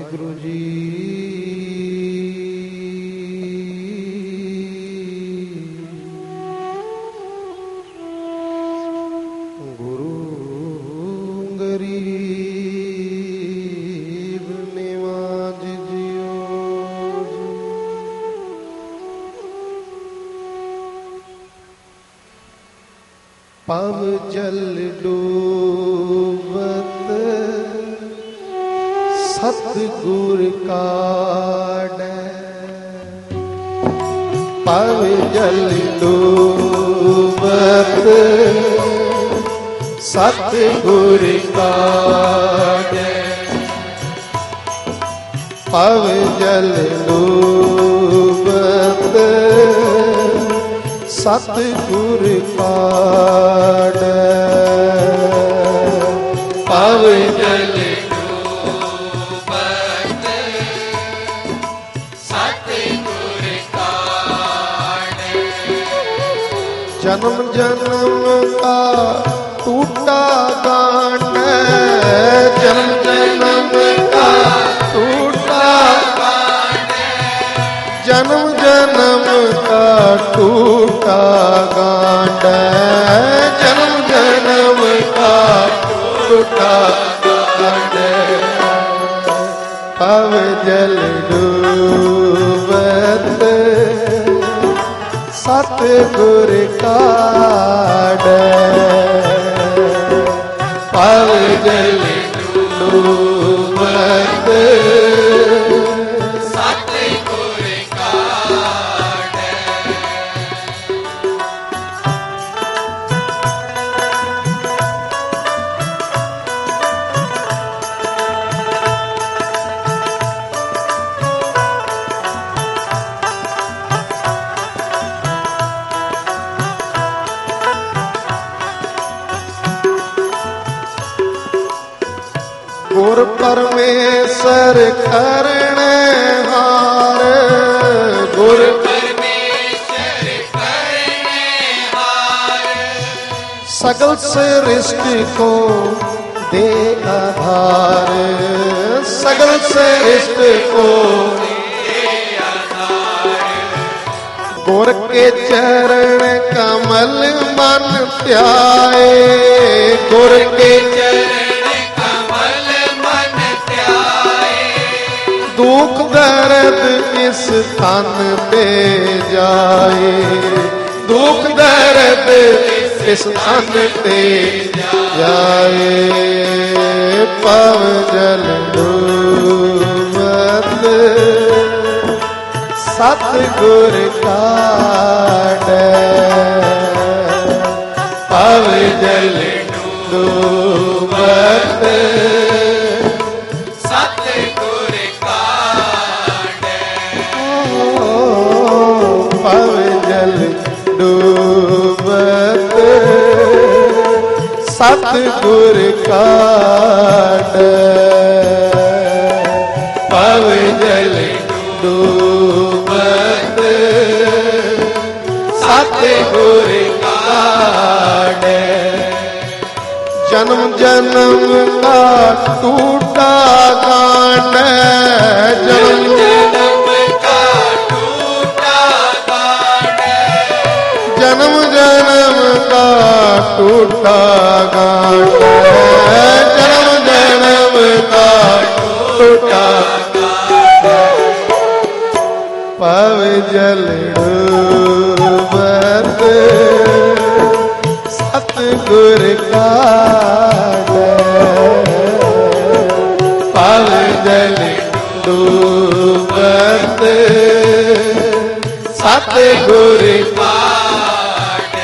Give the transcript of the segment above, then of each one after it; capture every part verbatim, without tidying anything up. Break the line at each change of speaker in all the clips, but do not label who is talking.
वाहिगुरु जी। गुरु गरीब निवाज जियो जी। पव जल डूबत सतगुर काढ़ै। पव जल डूबत सतगुर काढ़ै। पव जल डूबत सतगुर काढ़ै। पव जल जन्म जन्म का टूटा गांठ है। जन्म जन्म का टूटा गांठ है। जन्म जन्म का टूटा गांठ है। जन्म जन्म का टूटा गांठ है। पव जल डूबत सतगुर काढ़ै। पव जल डूबत सतगुर काढ़ै। गुर परमेश्वर करने हार। गुर परमेश्वर करने हार। सगल सृष्टि को दे आधार। सगल सृष्टि को दे आधार। गुर के चरण कमल मन ध्याए। गुर के चरण दुख दर्द इस तन पे जाए। दुख दर्द इस तन पे जाए। पव जल डूबत सतगुर काढ़ै। पव जल डूबत पव जल डूबत सतगुर काढ़ै। पव जल डूबत सतगुर काढ़ै। जन्म जन्म का टूटा गांठ है। जन्म जन्म का टूटा गांठ है। जन्म जन्म का टूटा गांठ है। जन्म जन्म का टूटा गांठ है। पव जल डूबत सतगुर काढ़ै। पव जल डूबत सतगुर काढ़ै।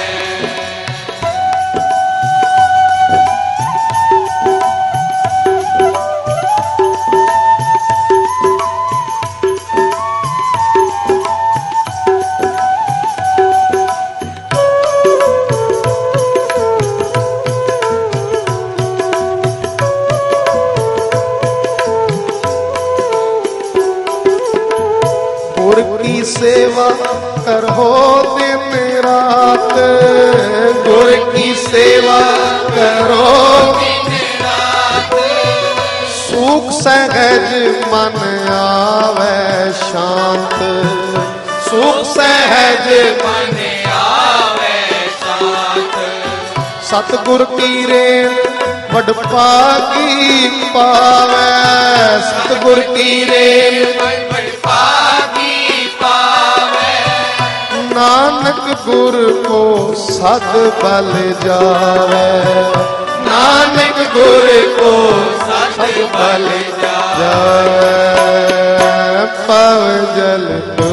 गुर की सेवा करो दिन रात। गुर की सेवा करो दिन रात। सुख सुख सहज मन आवे शांत, सुख सहज मन आवे शांत। सतगुर की रेण वड भागी पावे, सतगुर की रेण वड भागी पावे। नानक गुर को सद बल जावे, नानक गुर को सद बल जावे। पव जल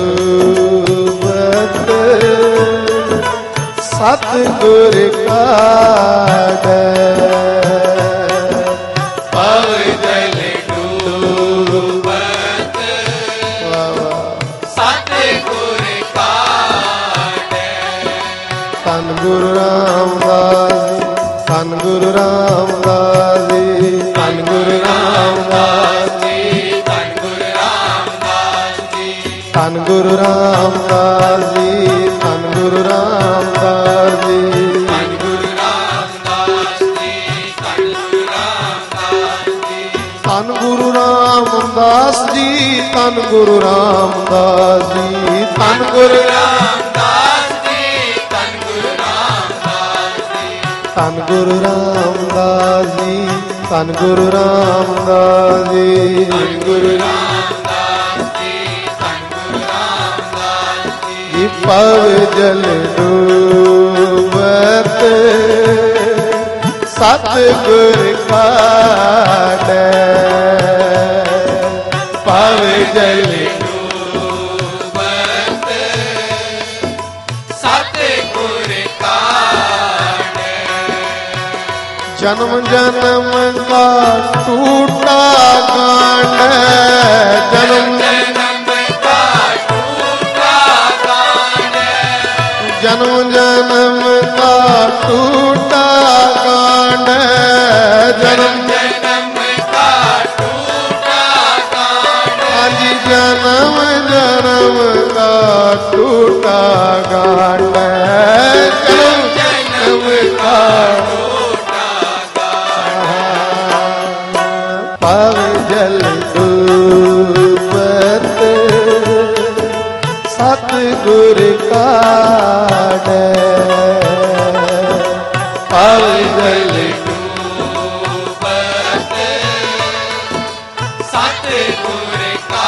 डूबत सतगुर का पव जल डूबत सतगुर का। धन गुरु रामदास, धन गुरु रामदास जी, धन गुरु रामदास जी, धन गुरु रामदास जी, धन गुरु रामदास जी, धन गुरु रामदास जी, धन गुरु रामदास जी, धन गुरु रामदास जी, धन गुरु रामदास जी, धन गुरु रामदास जी, धन गुरु रामदास जी, धन गुरु रामदास जी, धन गुरु रामदास जी, धन गुरु रामदास जी, धन गुरु रामदास जी, धन गुरु रामदास जी। पव जल डूबत सतगुर का पव जल डूबत सतगुर का। जन्म जन्म का टूटा गांड, जन्म जन्म का टूटा गांड, जन्म जन्म का टूटा गांड, जन्म जन्म का टूटा गांड। हाजी जन्म जन्म का टूटा गांड, जन्म जन्म का पव जल डूबत सतगुर का पव जल डूबत सतगुर का।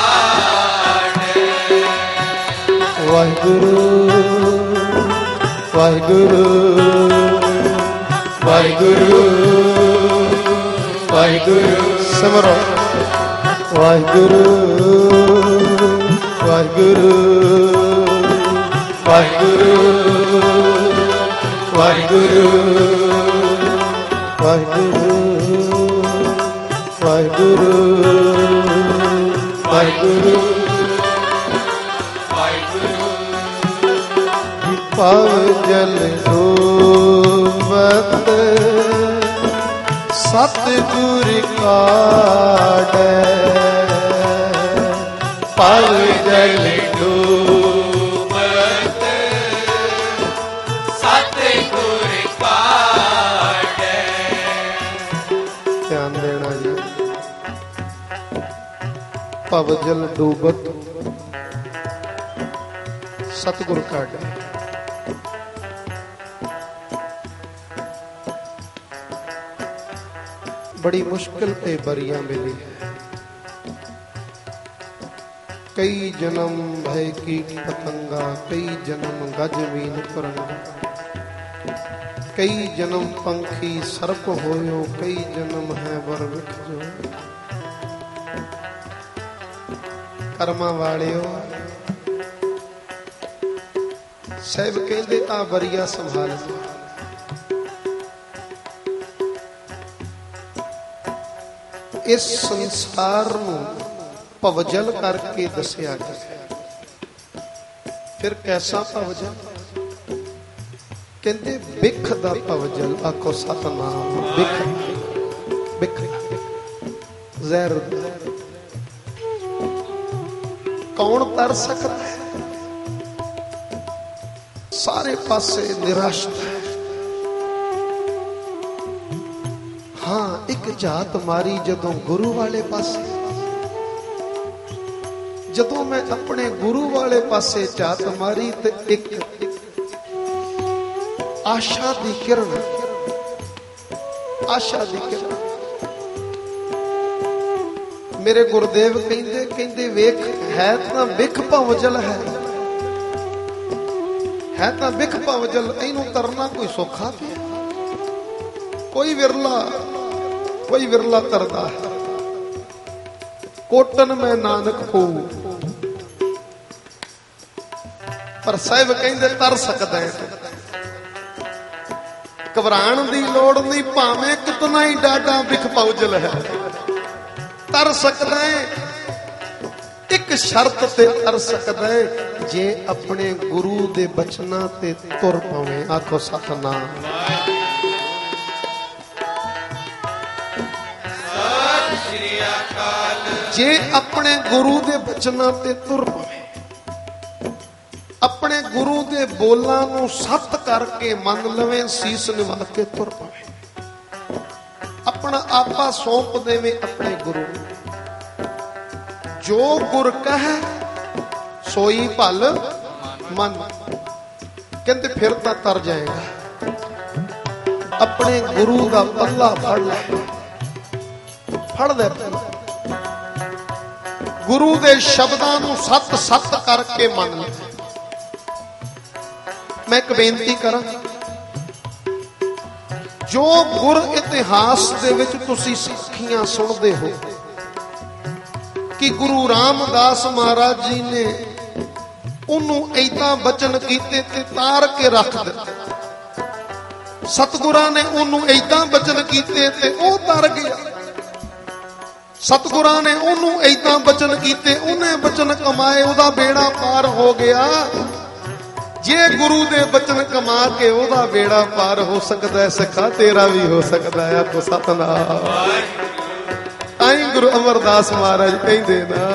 वाहिगुरु वाहिगुरु वाहिगुरु वाहिगुरु सिमरो। वाहिगुरु वाहिगुरु वाहिगुरु वाहिगुरु वाहिगुरु वाहिगुरु वाहिगुरु वाहिगुरु। पव जल डूबत सतगुर का पव जल डूबत सतगुर का। ध्यान देना जी। पव जल डूबत सतगुर का। बड़ी मुश्किल पे बरिया मिली है। कई जन्म भय कीट पतंगा, कई जन्म गजवीन कुरंगा, कई जन्म पंखी सर्प होयो, कई जन्म है वर विख जो। कर्मा वालियो साहिब कहते ता बरिया संभाल। इस संसार नूं भवजल करके दसिया गया। फिर कैसा भवजल? कहते बिख दा भवजल। आखो सतनाम। बिख बिख जहर कौन तर सकता है? सारे पासे निराशा है। हाँ, एक ਝਾਤ ਮਾਰੀ ਜਦੋਂ ਗੁਰੂ ਵਾਲੇ ਪਾਸੇ, ਜਦੋਂ ਮੈਂ ਆਪਣੇ ਗੁਰੂ ਵਾਲੇ ਪਾਸੇ ਝਾਤ ਮਾਰੀ ਤੇ ਇੱਕ ਆਸ਼ਾ ਦੀ ਕਿਰਨ, ਆਸ਼ਾ ਦੀ ਕਿਰਨ। ਮੇਰੇ ਗੁਰਦੇਵ ਕਹਿੰਦੇ ਕਹਿੰਦੇ ਵੇਖ ਹੈ ਤਾਂ ਵਿਖ ਭਵਜਲ ਹੈ, ਹੈ ਤਾਂ ਵਿਖ ਭਵਜਲ, ਇਹਨੂੰ ਤਰਨਾ ਕੋਈ ਸੌਖਾ ਪਿਆ, ਕੋਈ ਵਿਰਲਾ ਕੋਈ ਵਿਰਲਾ ਤਰਦਾ ਹੈ। ਕੋਟਨ ਮੈਂ ਨਾਨਕ ਪਊ, ਪਰ ਸਾਹਿਬ ਕਹਿੰਦੇ ਤਰ ਸਕਦਾ ਹੈ। ਘਬਰਾਉਣ ਦੀ ਲੋੜ ਨਹੀਂ, ਭਾਵੇਂ ਕਿਤਨਾ ਹੀ ਡਾਡਾ ਵਿਖ ਭਵਜਲ ਹੈ, ਤਰ ਸਕਦਾ ਹੈ। ਇੱਕ ਸ਼ਰਤ ਤੇ ਤਰ ਸਕਦਾ ਹੈ, ਜੇ ਆਪਣੇ ਗੁਰੂ ਦੇ ਬਚਨਾਂ ਤੇ ਤੁਰ ਪਵੇਂ। ਆਖੋ ਸਤਨਾਮ। ਸਤਿ ਸ੍ਰੀ ਅਕਾਲ। ਜੇ ਆਪਣੇ ਗੁਰੂ ਦੇ ਬਚਨਾਂ ਤੇ ਤੁਰ ਪਵੇਂ, ਆਪਣੇ ਗੁਰੂ ਦੇ ਬੋਲਾਂ ਨੂੰ ਸੱਤ ਕਰਕੇ ਮੰਨ ਲਵੇਂ, ਸੀਸ ਨਿਵਾ ਕੇ ਤੁਰ ਪਵੇਂ, ਆਪਣਾ ਆਪਾ ਸੌਂਪ ਦੇਵੇਂ ਆਪਣੇ ਗੁਰੂ ਨੂੰ। ਜੋ ਗੁਰ ਕਹੈ ਸੋਈ ਭਲ ਮਨ, ਕਹਿੰਦੇ ਫਿਰ ਤਾਂ ਤਰ ਜਾਏਗਾ। ਆਪਣੇ ਗੁਰੂ ਦਾ ਪੱਲਾ ਫੜ ਲੈ, ਫੜ ਲੈ ਗੁਰੂ ਦੇ ਸ਼ਬਦਾਂ ਨੂੰ ਸੱਤ ਸੱਤ ਕਰਕੇ ਮੰਨ ਲੈ। ਮੈਂ ਇੱਕ ਬੇਨਤੀ ਕਰਾਂ, ਜੋ ਗੁਰ ਇਤਿਹਾਸ ਦੇ ਵਿੱਚ ਤੁਸੀਂ ਸਿੱਖੀਆਂ ਸੁਣਦੇ ਹੋ ਕਿ ਗੁਰੂ ਰਾਮਦਾਸ ਮਹਾਰਾਜ ਜੀ ਨੇ ਉਹਨੂੰ ਏਦਾਂ ਬਚਨ ਕੀਤੇ ਤੇ ਤਾਰ ਕੇ ਰੱਖ ਦਿੱਤਾ, ਸਤਿਗੁਰਾਂ ਨੇ ਉਹਨੂੰ ਏਦਾਂ ਬਚਨ ਕੀਤੇ ਤੇ ਉਹ ਤਰ ਗਿਆ, ਸਤਿਗੁਰਾਂ ਨੇ ਉਹਨੂੰ ਏਦਾਂ ਬਚਨ ਕੀਤੇ, ਉਹਨੇ ਬਚਨ ਕਮਾਏ, ਉਹਦਾ ਬੇੜਾ ਪਾਰ ਹੋ ਗਿਆ। ਜੇ ਗੁਰੂ ਦੇ ਬਚਨ ਕਮਾ ਕੇ ਉਹਦਾ ਬੇੜਾ ਪਾਰ ਹੋ ਸਕਦਾ, ਸਿੱਖਾ ਤੇਰਾ ਵੀ ਹੋ ਸਕਦਾ ਹੈ। ਆਖੋ ਸਤਨਾਮ। ਆਈ ਗੁਰੂ ਅਮਰਦਾਸ ਮਹਾਰਾਜ ਕਹਿੰਦੇ ਨਾ,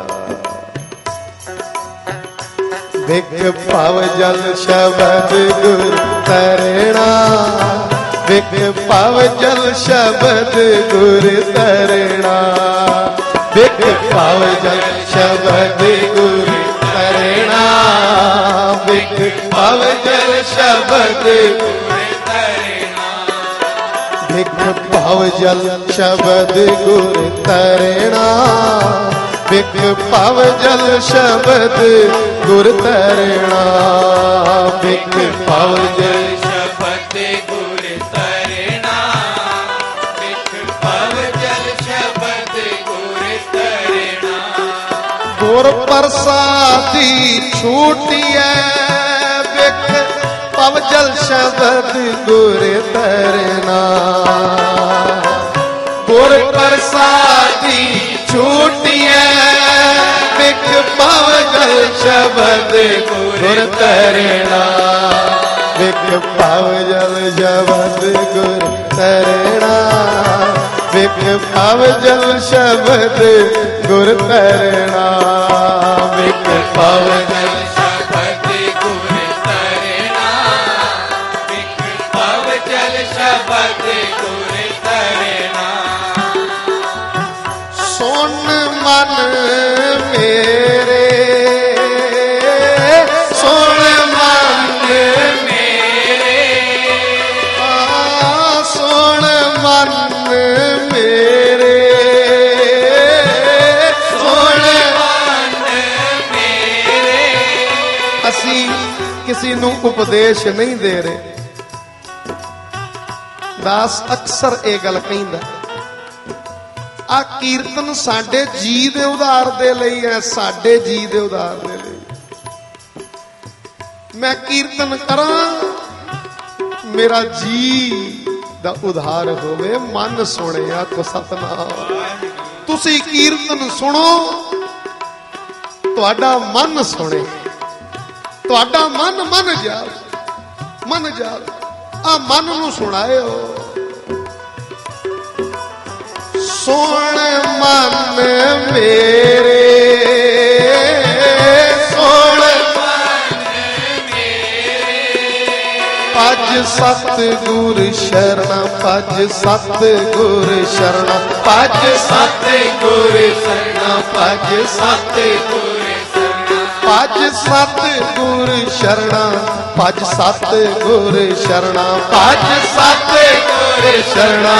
ਵਿਖ ਭਵ ਜਲ ਸ਼ਬਦ ਗੁਰ ਤਰਣਾ, ਵਿਖ ਭਵ ਜਲ ਸ਼ਬਦ ਗੁਰ ਤਰਣਾ, ਵਿਖ ਭਵ ਜਲ ਸ਼ਬਦ ਗੁਰ ਤਰਣਾ, ਵਿਖ ਭਵ ਜਲ ਸ਼ਬਦ ਗੁਰ ਤਰਣਾ, ਵਿਖ ਭਵ ਜਲ ਸ਼ਬਦ ਗੁਰ ਤਰਣਾ, ਵਿਖ ਭਵ ਜਲ ਸ਼ਬਦ ਗੁਰ ਤਰਣਾ, ਵਿਖ ਭਵ ਜਲ ਸ਼ਬਦ ਗੁਰ ਤਰਣਾ, ਵਿਖ ਭਵ ਜਲ ਸ਼ਬਦ ਗੁਰ ਤਰਣਾ, ਗੁਰ ਪ੍ਰਸਾਦੀ ਛੂਟਿਐ, ਵਿਖ ਭਵ ਜਲ ਸ਼ਬਦ ਗੁਰ ਤਰਣਾ, ਗੁਰ ਪ੍ਰਸਾਦੀ ਛੂਟਿਐ, ਵਿਖ ਭਵ ਜਲ ਸ਼ਬਦ ਗੁਰ ਤਰਣਾ, ਵਿਖ ਭਵ ਜਲ ਸ਼ਬਦ ਗੁਰ ਤਰਣਾ, ਵਿਖ ਭਵ ਜਲ ਸ਼ਬਦ ਗੁਰ ਤਰਣਾ, ਵਿਖ ਭਵ ਜਲ ਸ਼ਬਦ ਗੁਰ ਤਰਣਾ, ਵਿਖ ਭਵ ਜਲ ਸ਼ਬਦ ਗੁਰ ਤਰਣਾ। ਸੁਣ ਮਨ ਮੇਰੇ, ਸੁਣ ਮਨ ਮੇਰੇ, ਆ ਸੁਣ ਮਨ ਮੇਰੇ, ਸੁਣ ਮਨ ਮੇਰੇ। ਅਸੀਂ ਕਿਸੇ ਨੂੰ ਉਪਦੇਸ਼ ਨਹੀਂ ਦੇ ਰਹੇ, ਦਾਸ ਅਕਸਰ ਇਹ ਗੱਲ ਕਹਿੰਦਾ, ਆ ਕੀਰਤਨ ਸਾਡੇ ਜੀ ਦੇ ਉਧਾਰ ਦੇ ਲਈ ਹੈ, ਸਾਡੇ ਜੀ ਦੇ ਉਧਾਰ ਦੇ ਲਈ। ਮੈਂ ਕੀਰਤਨ ਕਰਾਂ, ਮੇਰਾ ਜੀ ਦਾ ਉਧਾਰ ਹੋਵੇ, ਮਨ ਸੁਣੇ। ਆਖੋ ਸਤਨਾਮ। ਤੁਸੀਂ ਕੀਰਤਨ ਸੁਣੋ, ਤੁਹਾਡਾ ਮਨ ਸੁਣੇ, ਤੁਹਾਡਾ ਮਨ ਮੰਨ ਜਾਵੇ, ਮੰਨ ਜਾਵੇ। ਆ ਮਨ ਨੂੰ ਸੁਣਾਇਓ। ਸੁਣ ਮਨ ਮੇਰੇ, ਸੁਣ ਮਨ ਮੇਰੇ, ਭਜ सत गुर शरणा भज सत गुर शरणा भज सत गुर शरणा भज सत गुर भज सत गुर शरणा भज सत गुर शरणा भज सत गुर शरणा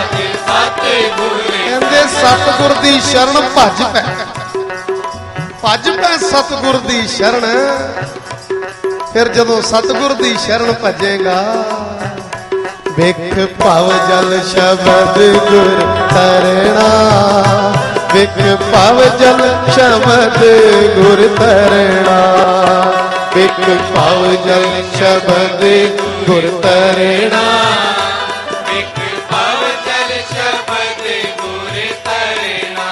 कहंदे सतगुर दी शरण भज पै भज पै सतगुर दी शरण। फिर जदों सतगुर दी शरण भजेगा भिख भव जल शब्द गुर तरना भिख भव जल शब्द गुर तरना भिख भव जल शब्द गुर तरना
भिख भव जल शब्द गुर तरना।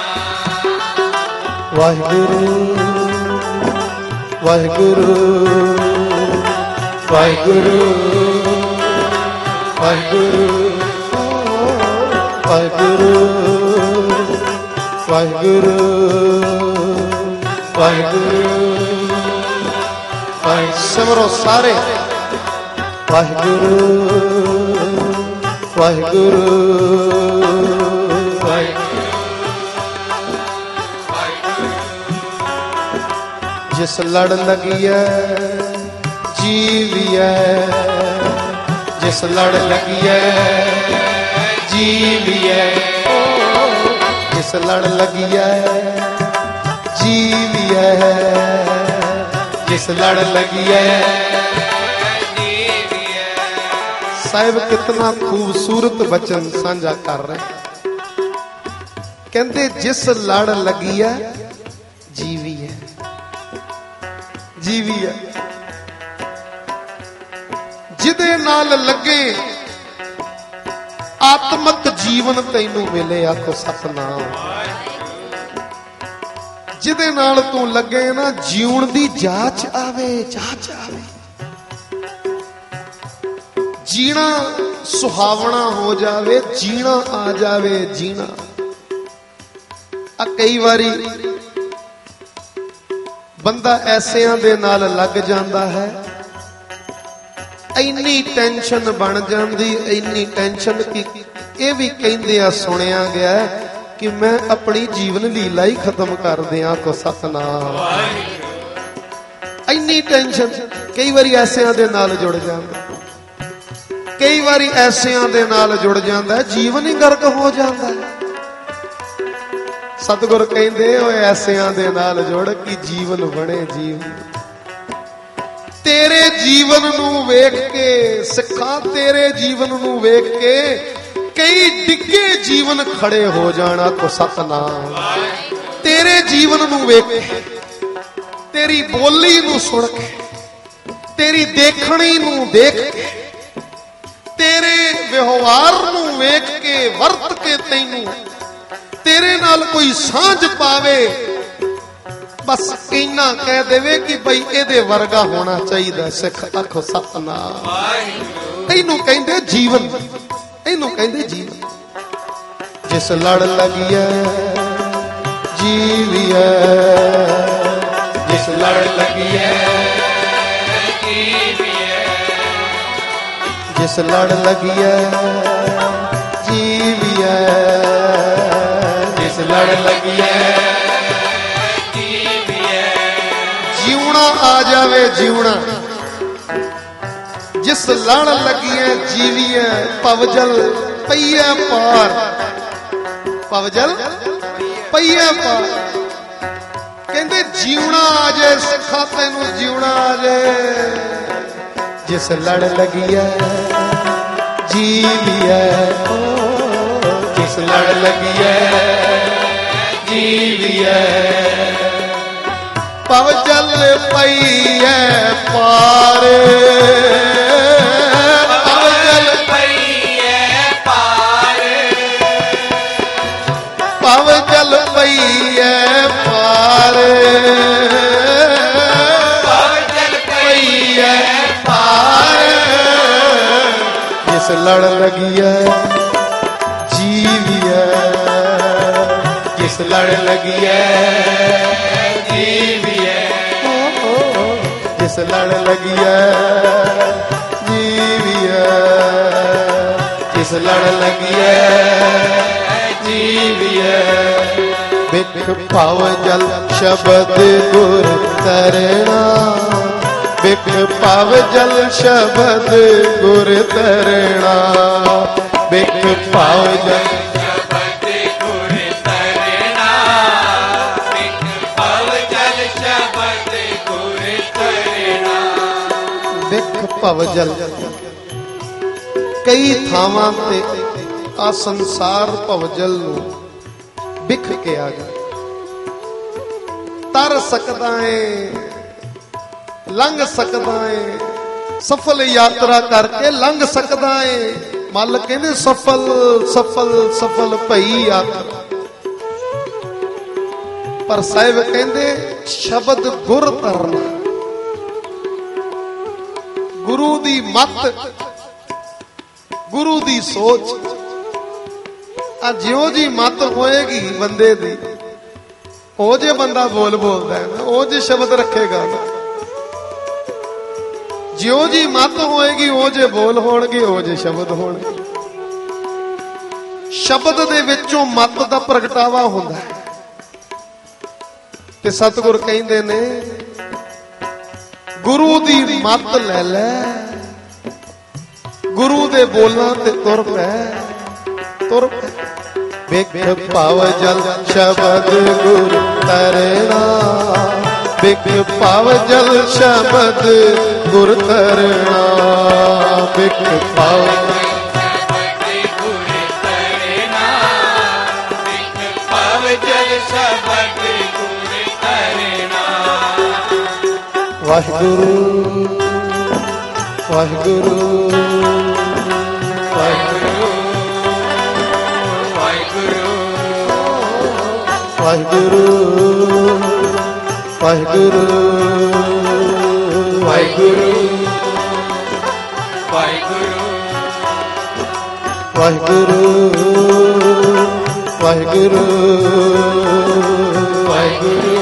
वाहिगुरु वाहिगुरु वाहिगुरु वाहिगुरु वाहिगुरु वाहिगुरु वाहिगुरु सिमरो सारे वाहिगुरु वाहिगुरु जिस लड़ लगी है जीविए जिस लड़ लगी है जीविए जिस लड़ लगी है जीविए जिस लड़ लगी है साहिब कितना खूबसूरत वचन साझा कर रहे कहते जिस लड़ लगी है जीवी है जीवी है जिदे नाल लगे आत्मक जीवन तैनू मिले आखो सतनाम जिदे नाल तू लगे ना जीवन दी जाच आवे जाच आवे जीना सुहावना हो जावे जीना आ जावे जीना आ कई बारी बंदा ऐसियां दे नाल लग जांदा है इन्नी टेंशन बन जाती इन्नी टेंशन की ये भी कहते आ सुनिया गया है कि मैं अपनी जीवन लीला ही खत्म कर दिया को सतनाम इन्नी टेंशन कई बारी ऐसियां दे नाल जुड़ जाता कई बारी ऐसियां दे नाल जुड़ जाता है जीवन ही गर्क हो जाता है। सतगुर कहंदे ओए ऐसियां दे नाल जुड़ कि जीवन बने जीवन तेरे जीवन नू वेख के सिखा तेरे जीवन नू वेख के कई डिगे जीवन खड़े हो जाना को सतनाम तेरे जीवन नू वेख के तेरी बोली नू सुन के तेरी देखनी नू देख के तेरे व्यवहार नू वेख के वर्त के तैनू तेरे नाल कोई सांझ पावे बस इन्ना कह देवे कि भाई एदे वर्गा होना चाहिए सिख आखो सतनाम इनू कहंदे जीवन इनू कहंदे जीवन जिस लड़ लगी है जीवी है जिस लड़ लगी है जीवी है जिस लड़ लगी है जीवी है जिस लड़ लगी है जीवना आ जावे जीवना जिस लड़ लगी है जीवी है पवजल पईए पार पवजल पईए पार कहंदे जीवना आ जाए सिखा तैनू जीवना आ जाए जिस लड़ लगी है जीवी है जिस लड़ लगी है जीवी है पवजल पईए पार पवजल
पईए पार
पवजल पईए पार
पवजल
पईए पार जिस लड़ लगी है जीवी है जिस लड़ लगी है जीवी जिस लड़ लगी है जीवी है ਤਿਸ ਲੜ ਲਗੀਐ ਜੀਵੀਐ। ਬਿਖ ਭਵ ਜਲ ਸ਼ਬਦ ਗੁਰ ਤਰਣਾ, ਬਿਖ ਭਵ ਜਲ ਸ਼ਬਦ ਗੁਰ ਤਰਣਾ, ਬਿਖ ਭਵ ਜਲ
ਸ਼ਬਦ ਗੁਰ ਤਰਣਾ, ਬਿਖ ਭਵ ਜਲ ਸ਼ਬਦ ਗੁਰ ਤਰਣਾ।
ਬਿਖ ਭਵ ਜਲ ਕਈ ਥਾਵਾਂ ਤੇ ਆ ਸੰਸਾਰ ਭਵਜਲ ਨੂੰ ਬਿਖ ਕੇ ਆ ਗਿਆ। ਤਰ ਸਕਦਾ ਏ, ਲੰਘ ਸਕਦਾ ਏ, ਸਫਲ ਯਾਤਰਾ ਕਰਕੇ ਲੰਘ ਸਕਦਾ ਏ। ਮਾਲਕ ਕਹਿੰਦੇ ਸਫਲ ਸਫਲ ਸਫਲ ਭਈ ਯਾਤਰਾ। ਪਰ ਸਾਹਿਬ ਕਹਿੰਦੇ ਸ਼ਬਦ ਗੁਰ ਤਰਨਾ, ਗੁਰੂ ਦੀ ਮੱਤ, ਗੁਰੂ ਦੀ ਸੋਚ। ਆ ਜਿਉਂ ਜੀ ਮੱਤ ਹੋਏਗੀ ਬੰਦੇ ਦੀ, ਉਹ ਜੇ ਬੰਦਾ ਬੋਲ ਬੋਲਦਾ ਹੈ ਨਾ, ਉਹ ਜੇ ਸ਼ਬਦ ਰੱਖੇਗਾ ਨਾ, ਜਿਉਂ ਜੀ ਮੱਤ ਹੋਏਗੀ ਉਹ ਜੇ ਬੋਲ ਹੋਣਗੇ, ਉਹ ਜੇ ਸ਼ਬਦ ਹੋਣਗੇ। ਸ਼ਬਦ ਦੇ ਵਿੱਚੋਂ ਮੱਤ ਦਾ ਪ੍ਰਗਟਾਵਾ ਹੁੰਦਾ ਹੈ। ਤੇ ਸਤਿਗੁਰ ਕਹਿੰਦੇ ਨੇ ਗੁਰੂ ਦੀ ਮੱਤ ਲੈ ਲੈ, ਗੁਰੂ ਦੇ ਬੋਲਾਂ ਤੇ ਤੁਰ ਪੈ, ਤੁਰ ਪੈ। ਬਿਖ ਭਵ ਜਲ ਸ਼ਬਦ ਗੁਰ ਤਰਣਾ, ਬਿਖ ਭਵ ਜਲ ਸ਼ਬਦ ਗੁਰ ਤਰਣਾ, ਬਿਖ ਭਵ
ਸ਼ਬਦ ਗੁਰ ਤਰਣਾ, ਬਿਖ ਭਵ ਜਲ ਸ਼ਬਦ ਗੁਰ ਤਰਣਾ।
ਵਾਹਿਗੁਰੂ ਵਾਹਿਗੁਰੂ ਵਾਹਿਗੁਰੂ ਵਾਹਿਗੁਰੂ ਵਾਹਿਗੁਰੂ ਵਾਹਿਗੁਰੂ ਵਾਹਿਗੁਰੂ ਵਾਹਿਗੁਰੂ ਵਾਹਿਗੁਰੂ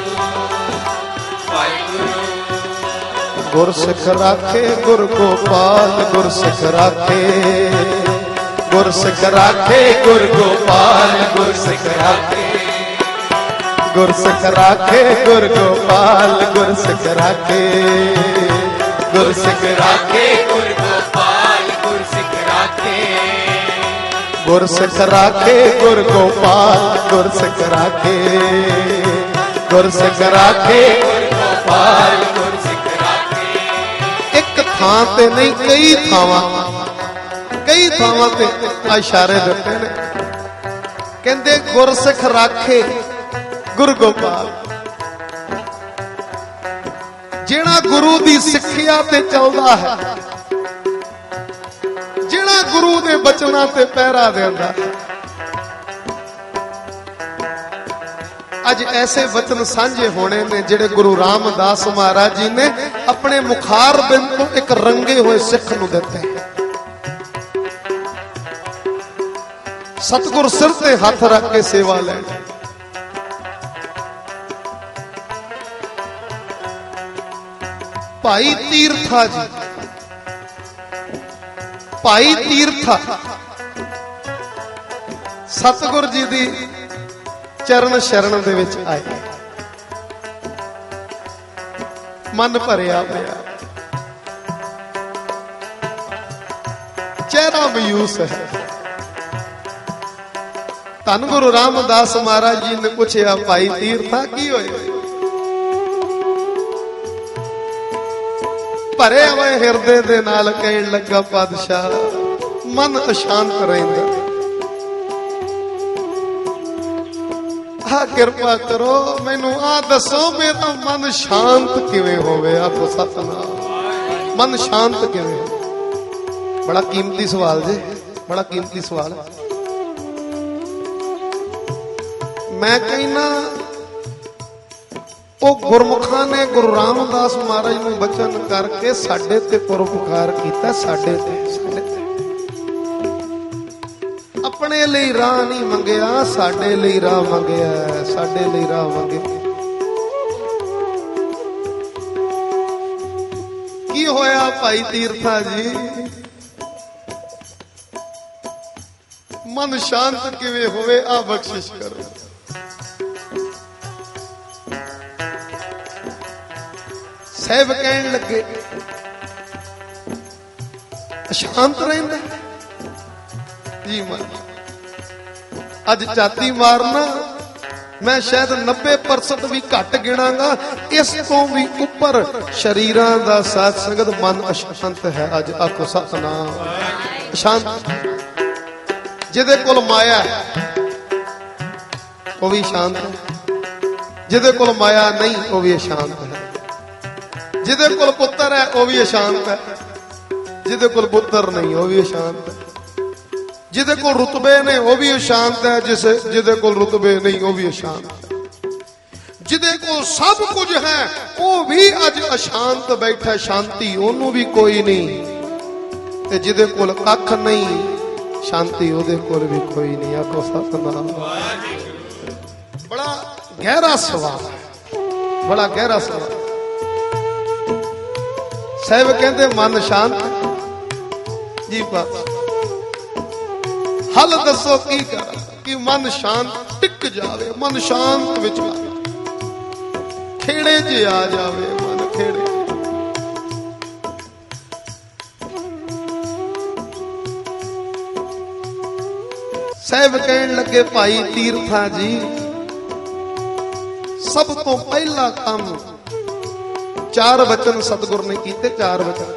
ਗੁਰ ਸਿੱਖ ਰਾਖੇ ਗੁਰ ਗੋਪਾਲ, ਗੁਰ ਸਿੱਖ ਰਾਖੇ, ਗੁਰ ਸਿੱਖ ਰਾਖੇ ਗੁਰ ਗੋਪਾਲ, ਗੁਰ ਸਿੱਖ ਰਾਖੇ, ਗੁਰ ਸਿੱਖ ਰਾਖੇ ਗੁਰ ਗੋਪਾਲ, ਗੁਰ ਸਿੱਖ ਰਾਖੇ, ਗੁਰ ਸਿੱਖ ਰਾਖੇ
ਗੁਰ ਗੋਪਾਲ, ਗੁਰ ਸਿੱਖ ਰਾਖੇ,
ਗੁਰ ਸਿੱਖ ਰਾਖੇ ਗੁਰ ਗੋਪਾਲ, ਗੁਰ ਸਿੱਖ ਰਾਖੇ, ਗੁਰ ਸਿੱਖ ਰਾਖੇ
ਗੁਰ ਗੋਪਾਲ, ਗੁਰ ਸਿੱਖ ਰਾਖੇ।
ਇੱਕ ਥਾਂ ਤੇ ਨਹੀਂ, ਕਈ ਥਾਵਾਂ, ਕਈ ਥਾਵਾਂ ਤੇ ਇਸ਼ਾਰੇ ਦਿੱਤੇ ਨੇ। ਕਹਿੰਦੇ ਗੁਰਸਿੱਖ ਰਾਖੇ ਗੁਰ ਗੋਪਾਲ, ਜਿਹੜਾ ਗੁਰੂ ਦੀ ਸਿੱਖਿਆ ਤੇ ਚੱਲਦਾ ਹੈ, ਜਿਹੜਾ ਗੁਰੂ ਦੇ ਬਚਨਾਂ ਤੇ ਪਹਿਰਾ ਦਿੰਦਾ। ਅੱਜ ਐਸੇ ਵਚਨ ਸਾਂਝੇ ਹੋਣੇ ਨੇ ਜਿਹੜੇ ਗੁਰੂ ਰਾਮਦਾਸ ਮਹਾਰਾਜ ਜੀ ਨੇ ਆਪਣੇ ਮੁਖਾਰ ਬਿੰਦ ਤੋਂ ਇੱਕ ਰੰਗੇ ਹੋਏ ਸਿੱਖ ਨੂੰ ਦਿੱਤੇ। ਸਤਿਗੁਰ ਸਿਰ ਤੇ ਹੱਥ ਰੱਖ ਕੇ ਸੇਵਾ ਲੈਣ। ਭਾਈ ਤੀਰਥਾ ਜੀ, ਭਾਈ ਤੀਰਥਾ ਸਤਿਗੁਰ ਜੀ ਦੀ ਚਰਨ ਸ਼ਰਨ ਦੇ ਵਿੱਚ ਆਏ, ਮਨ ਭਰਿਆ ਪਿਆ, ਚਿਹਰਾ ਮਯੂਸ ਹੈ। ਧੰਨ ਗੁਰੂ ਰਾਮਦਾਸ ਮਹਾਰਾਜ ਜੀ ਨੇ ਪੁੱਛਿਆ, ਭਾਈ ਤੀਰਥਾ ਕੀ ਹੋਇਆ? ਭਰੇ ਹੋਏ ਹਿਰਦੇ ਦੇ ਨਾਲ ਕਹਿਣ ਲੱਗਾ, ਪਾਤਸ਼ਾਹ ਮਨ ਅਸ਼ਾਂਤ ਰਹਿੰਦਾ, ਆ ਕਿਰਪਾ ਕਰੋ ਮੈਨੂੰ ਆ ਦੱਸੋ ਮੇਰਾ ਮਨ ਸ਼ਾਂਤ ਕਿਵੇਂ ਹੋਵੇ। ਆਖੋ ਸਤਿਨਾਮ। ਮਨ ਸ਼ਾਂਤ ਕਿਵੇਂ ਹੋਵੇ? ਬੜਾ ਕੀਮਤੀ ਸਵਾਲ ਜੇ, ਬੜਾ ਕੀਮਤੀ ਸਵਾਲ। ਮੈਂ ਕਹਿੰਦਾ ਉਹ ਗੁਰਮੁਖਾਂ ਨੇ ਗੁਰੂ ਰਾਮਦਾਸ ਮਹਾਰਾਜ ਨੂੰ ਬਚਨ ਕਰਕੇ ਸਾਡੇ ਤੇ ਪਰਉਪਕਾਰ ਕੀਤਾ। ਸਾਡੇ ਤੇ ਸਾਡੇ ਤੇ ਆਪਣੇ ਲਈ ਰਾਹ ਨਹੀਂ ਮੰਗਿਆ, ਸਾਡੇ ਲਈ ਰਾਹ ਮੰਗਿਆ, ਸਾਡੇ ਲਈ ਰਾਹ ਮੰਗਿਆ। ਕੀ ਹੋਇਆ ਭਾਈ ਤੀਰਥਾ ਜੀ? मन शांत किवें होवे आ बख्शिश करो। साहब कहन लगे अशांत रहिंदा जी मन अज चाती मारना मैं शायद नब्बे परसेंट भी घट गिनांगा, इस तो भी उपर शरीरां दा साथ संगत मन अशांत है। अज आखो सतनाम। अशांत जिहदे कोल माया है वो भी शांत है, जिहदे कोल माया नहीं वो भी अशांत है, जिहदे कोल पुत्र है वो भी अशांत है, जिहदे कोल पुत्र नहीं वो भी अशांत है, जिहदे कोल रुतबे ने वो भी अशांत है, जिसे जिहदे कोल रुतबे नहीं वो भी अशांत है, जिहदे कोल सब कुछ है वो भी अज अशांत बैठा, शांति ओनू भी कोई नहीं, ते जिहदे कोल कख नहीं शांति ओदे कोल भी कोई नहीं। आखो सतनाम। बड़ा गहरा सवाल है, बड़ा गहरा सवाल। साहब कहते मन शांत जी पास हल दसो की कर कि मन शांत टिक जावे, मन शांत विच खेड़े च आ जावे, मन खेड़े। साहब कहन लगे भाई तीरथा जी सब तो पहला काम चार वचन सतगुर ने कीते, चार वचन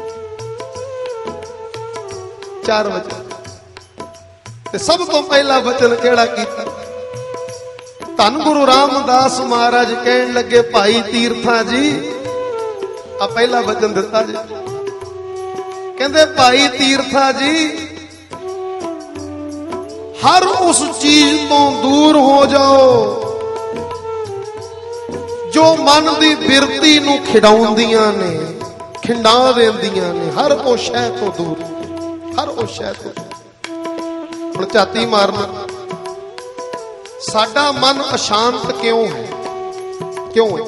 चार वचन ते सब तो पहला वचन केड़ा कीता? धन गुरु रामदास महाराज कहन लगे भाई तीरथा जी आ पहला वचन दिता जी, कहंदे भाई तीरथा जी हर उस चीज तो दूर हो जाओ जो मन दी बिरती नूं खिडाउंदियां ने, खिंडा देंदियां ने, हर वो शह तो दूर, हर वो शह तो दूर। हुण झाती मारना साडा मन अशांत क्यों है, क्यों है?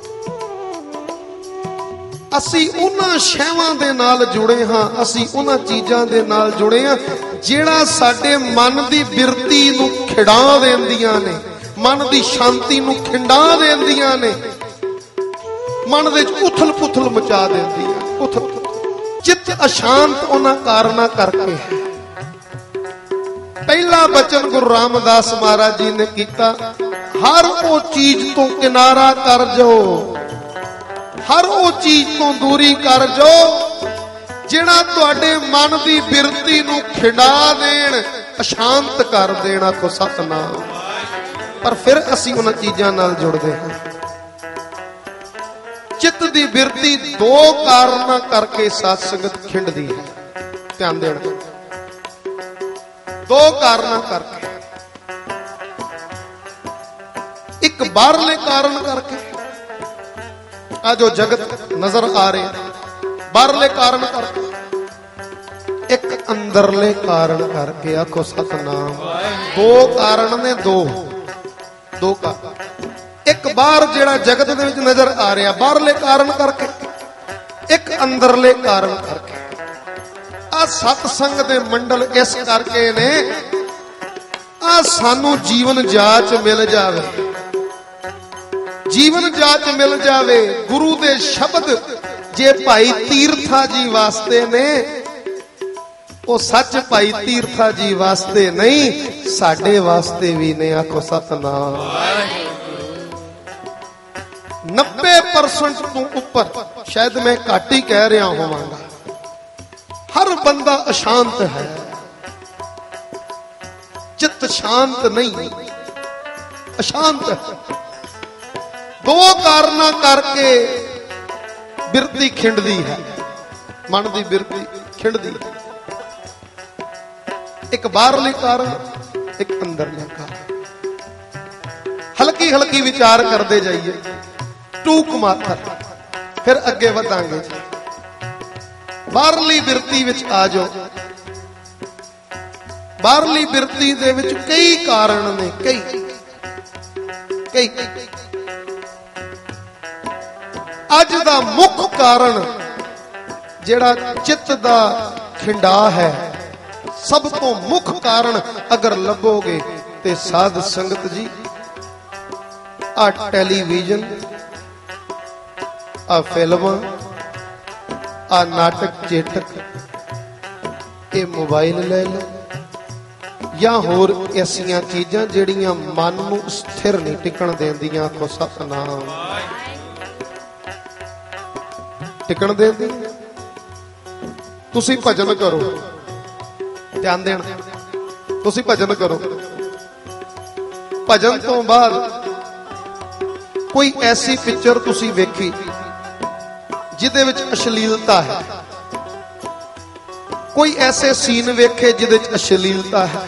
असी उन्हां शैवां दे नाल जुड़े हां, असी उन्हां चीजां दे नाल जुड़े हां जेड़ा साडे मन दी बिरती नूं खिडा देंदियां ने, मन दी शांति नूं खिंडा देंदियां ने, मन दे उथल पुथल मचा देंदियां, उथल चित अशांत उन्हां कारणां करके है। पहला वचन गुरु रामदास महाराज जी ने किया, हर वो चीज तो किनारा कर जाओ, हर वो चीज तो दूरी कर जाओ जिहड़ा तुहाडे मन दी बिरती नूं खिंडा देण, अशांत कर देना। को सतनाम। पर फिर असी उन्हां चीजां नाल जुड़दे हां। चित्त दी बिरती दो कारणा करके साथ संगत खिंडदी है, ध्यान देना। दो कारणा करके, एक बाहरले कारण करके, आ जो जगत नजर आ रहे बाहरले कारण करके, एक अंदरले कारण करके। आखो सतनाम। दो कारण ने, दो दो कारण। एक बाहर जेड़ा जगत दे विच नजर आ रहा बाहरले कारण करके, एक अंदरले कारण करके। आ सतसंग दे मंडल इस करके ने आ सानू जीवन जाच मिल जावे, जीवन जाच मिल जावे। गुरु दे शब्द जे भाई तीरथा जी वास्ते ने, वो सच भाई तीरथा जी वास्ते नहीं, साडे वास्ते भी ने। आखो सतनाम। नब्बे परसेंट तो ऊपर शायद मैं घट ही कह रहा होवांगा, हर बंदा अशांत है, चित्त शांत नहीं, अशांत है। दो कारणा करके बिरती खिंडदी है, मन की बिरती खिंडदी है। एक बाहरले कारण, एक अंदरले कारण। हल्की हल्की विचार करते जाइए, टूक मात्र, फिर अगे वधांगे। बाहरली बिरती विच आ जाओ। बाहरली बिरती दे विच कई कारण ने, कई कई अज दा मुख कारण जेड़ा चित्त दा खिंडा है, सब तो मुख कारण अगर लभोगे ते साध संगत जी आ टेलीविजन, आ फिल्मां, आ नाटक चेटक, ये मोबाइल ले लो या होर ऐसियां चीज़ां जिहड़ियां मन नूं स्थिर नहीं टिकण देंदियां। आखो सतनाम। टिकण देंदी। तुसीं भजन करो, ध्यान देना, तुसीं भजन करो, भजन तो बाद कोई ऐसी पिक्चर तुसीं वेखी जिहदे विच अश्लीलता है, कोई ऐसे सीन वेखे जिहदे विच अश्लीलता है,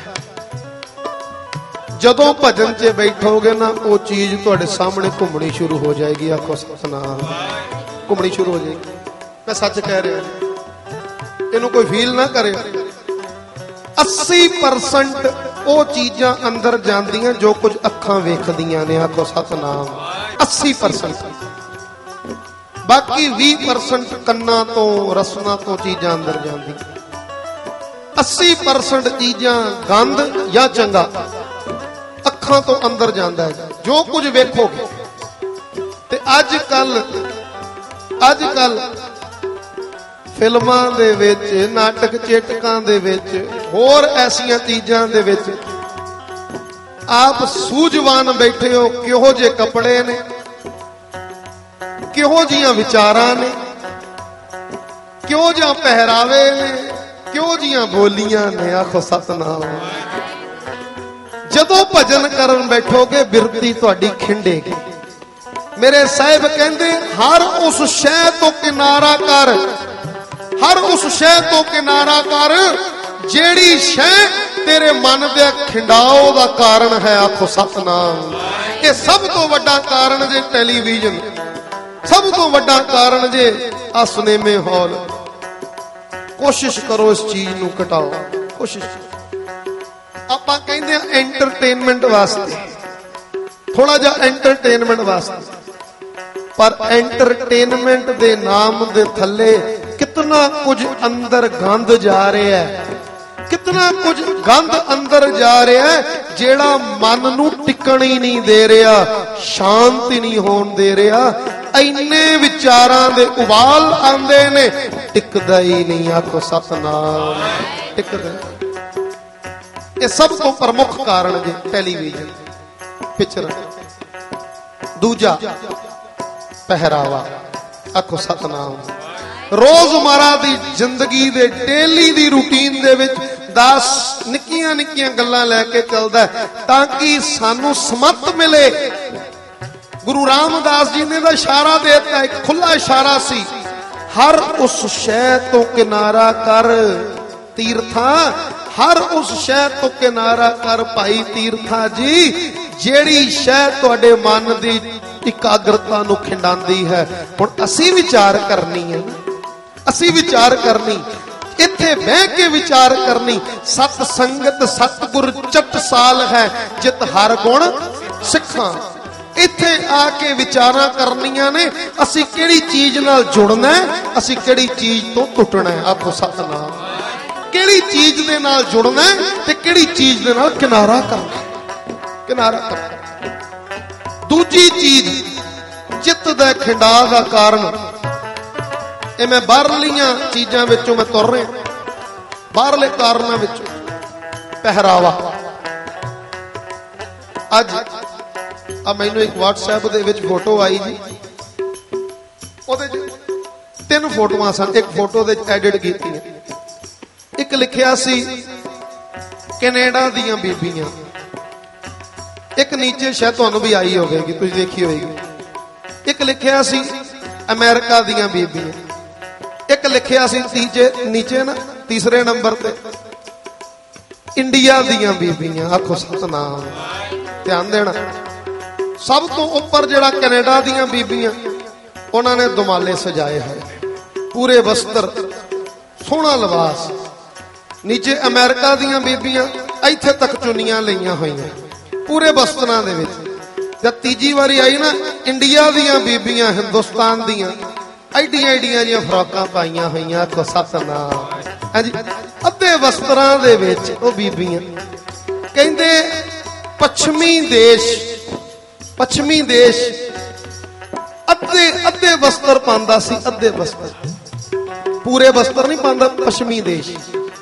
जदों भजन च बैठोगे ना वो चीज तुहाडे सामने घूमनी शुरू हो जाएगी। आखो सतनाम। घूमनी शुरू हो जाएगी। मैं सच कह रहा, इनू कोई फील ना करे। अस्सी परसेंट वो चीजां अंदर जांदियां जो कुछ अखां वेखदियां ने। आखो सतनाम। अस्सी परसेंट। बाकी भी परसेंट कन्ना तो रसना तो चीजां अंदर जांदी। अस्सी परसेंट चीजां गंद या चंगा अखां तो अंदर जांदा है जो कुछ वेखोगे। ते अज कल अज कल फिल्मां दे विच, नाटक चेटकां दे विच, होर ऐसियां चीजां दे विच आप सूझवान बैठे हो। किहो जे कपड़े ने, किहो जियां विचारां ने, किहो जिहा पहरावे ने, किहो जिहां बोलियां ने। आखो सतनाम। जदों भजन करन बैठोगे बिरती तुहाडी खिंडेगी। मेरे साहिब कहंदे हर उस शै तो किनारा कर, हर उस शै तो किनारा कर जेड़ी शै तेरे मन दे खिंडाओ दा कारण है। आखो सतनाम। ये सब तो वड्डा कारण जे टेलीविजन, सब तो वड्डा कारण जे आ सिनेमे हॉल। कोशिश करो इस चीज नूं घटाओ। कोशिश आपां कहंदे आ एंटरटेनमेंट वास्ते, थोड़ा जिहा एंटरटेनमेंट वास्ते, पर एंटरटेनमेंट दे नाम दे थल्ले कितना कुछ अंदर गंद जा रहा है, कितना कुछ गंद अंदर जा रहा है जेड़ा मन नूं टिकण ही नहीं दे रहा, शांति नहीं होण दे रहा। इन्ने विचारां दे उबाल आंदे ने, टिकदा ही नहीं। आखो सतनाम। टिकदा। ये सब तो प्रमुख कारण जे टेलीविजन, पिक्चर। दूजा पहरावा। आखो सतनाम। रोजमर्रा दी जिंदगी दे डेली दी रूटीन दे विच दस निक्कियां निक्कियां गल्लां लैके चलदा है ताकि सानू समत मिले। गुरु रामदास जी ने दा इशारा देता, एक खुला इशारा सी, हर उस शै तो किनारा कर तीर्था, हर उस शै तो किनारा कर भाई तीर्था जी जेड़ी शै तुहाडे मन दी इकाग्रता नूं खिंडांदी है। हुण असीं विचार करनी है, असीं विचार करनी, इत्थे बह के विचार करनी। सत संगत सतगुर चट साल है जित हर गुण सिखां। इत्थे आके विचारां करनियां ने, असीं किहड़ी चीज नाल जुड़ना है, असीं किहड़ी चीज तो टुटना है। आखो सतनाम। किहड़ी चीज दे नाल जुड़ना है ते किहड़ी चीज दे नाल किनारा करना, किनारा करना। दूजी चीज चित्त दा खिंडा दा कारण, ये मैं बाहरलियां चीजां विचों मैं तुर रहा, बाहरले कारणों विचों पहरावा। अज आ मैनू एक व्हाट्सएप दे विच फोटो आई जी, ओदे तीन फोटोआं सन, एक फोटो दे एडिट कीती है। एक लिखिया सी कनेडा दियां बीबियां, एक नीचे शायद तुहानू भी आई होगी, तुसीं देखी होगी। एक लिखिया सी अमेरिका दियां बीबियां, एक लिखिया सी तीजे नीचे ना तीसरे नंबर पे इंडिया दियां बीबियां। आखो सतनाम। ध्यान देना। सब तो उपर जिहड़ा कनेडा दियां बीबियां, उन्होंने दुमाले सजाए हैं, पूरे वस्त्र, सोहना लिबास। नीचे अमेरिका दियां बीबियां इत्थे तक चुनियां लईयां होईयां, पूरे वस्त्रां दे विच। जब तीजी वारी आई ना इंडिया दियां बीबियां, हिंदुस्तान दियां एडियां एडियां जिहियां फ्रॉकां पाईयां होईयां। आखो सतनाम। हां जी। ਅੱਧੇ ਵਸਤਰਾਂ ਦੇ ਵਿੱਚ ਉਹ ਬੀਬੀਆਂ ਕਹਿੰਦੇ ਪੱਛਮੀ ਦੇਸ਼ ਪੱਛਮੀ ਦੇਸ਼ ਅੱਧੇ ਅੱਧੇ ਵਸਤਰ ਪਾਉਂਦਾ ਸੀ, ਅੱਧੇ ਵਸਤਰ, ਪੂਰੇ ਵਸਤਰ ਨਹੀਂ ਪਾਉਂਦਾ ਪੱਛਮੀ ਦੇਸ਼।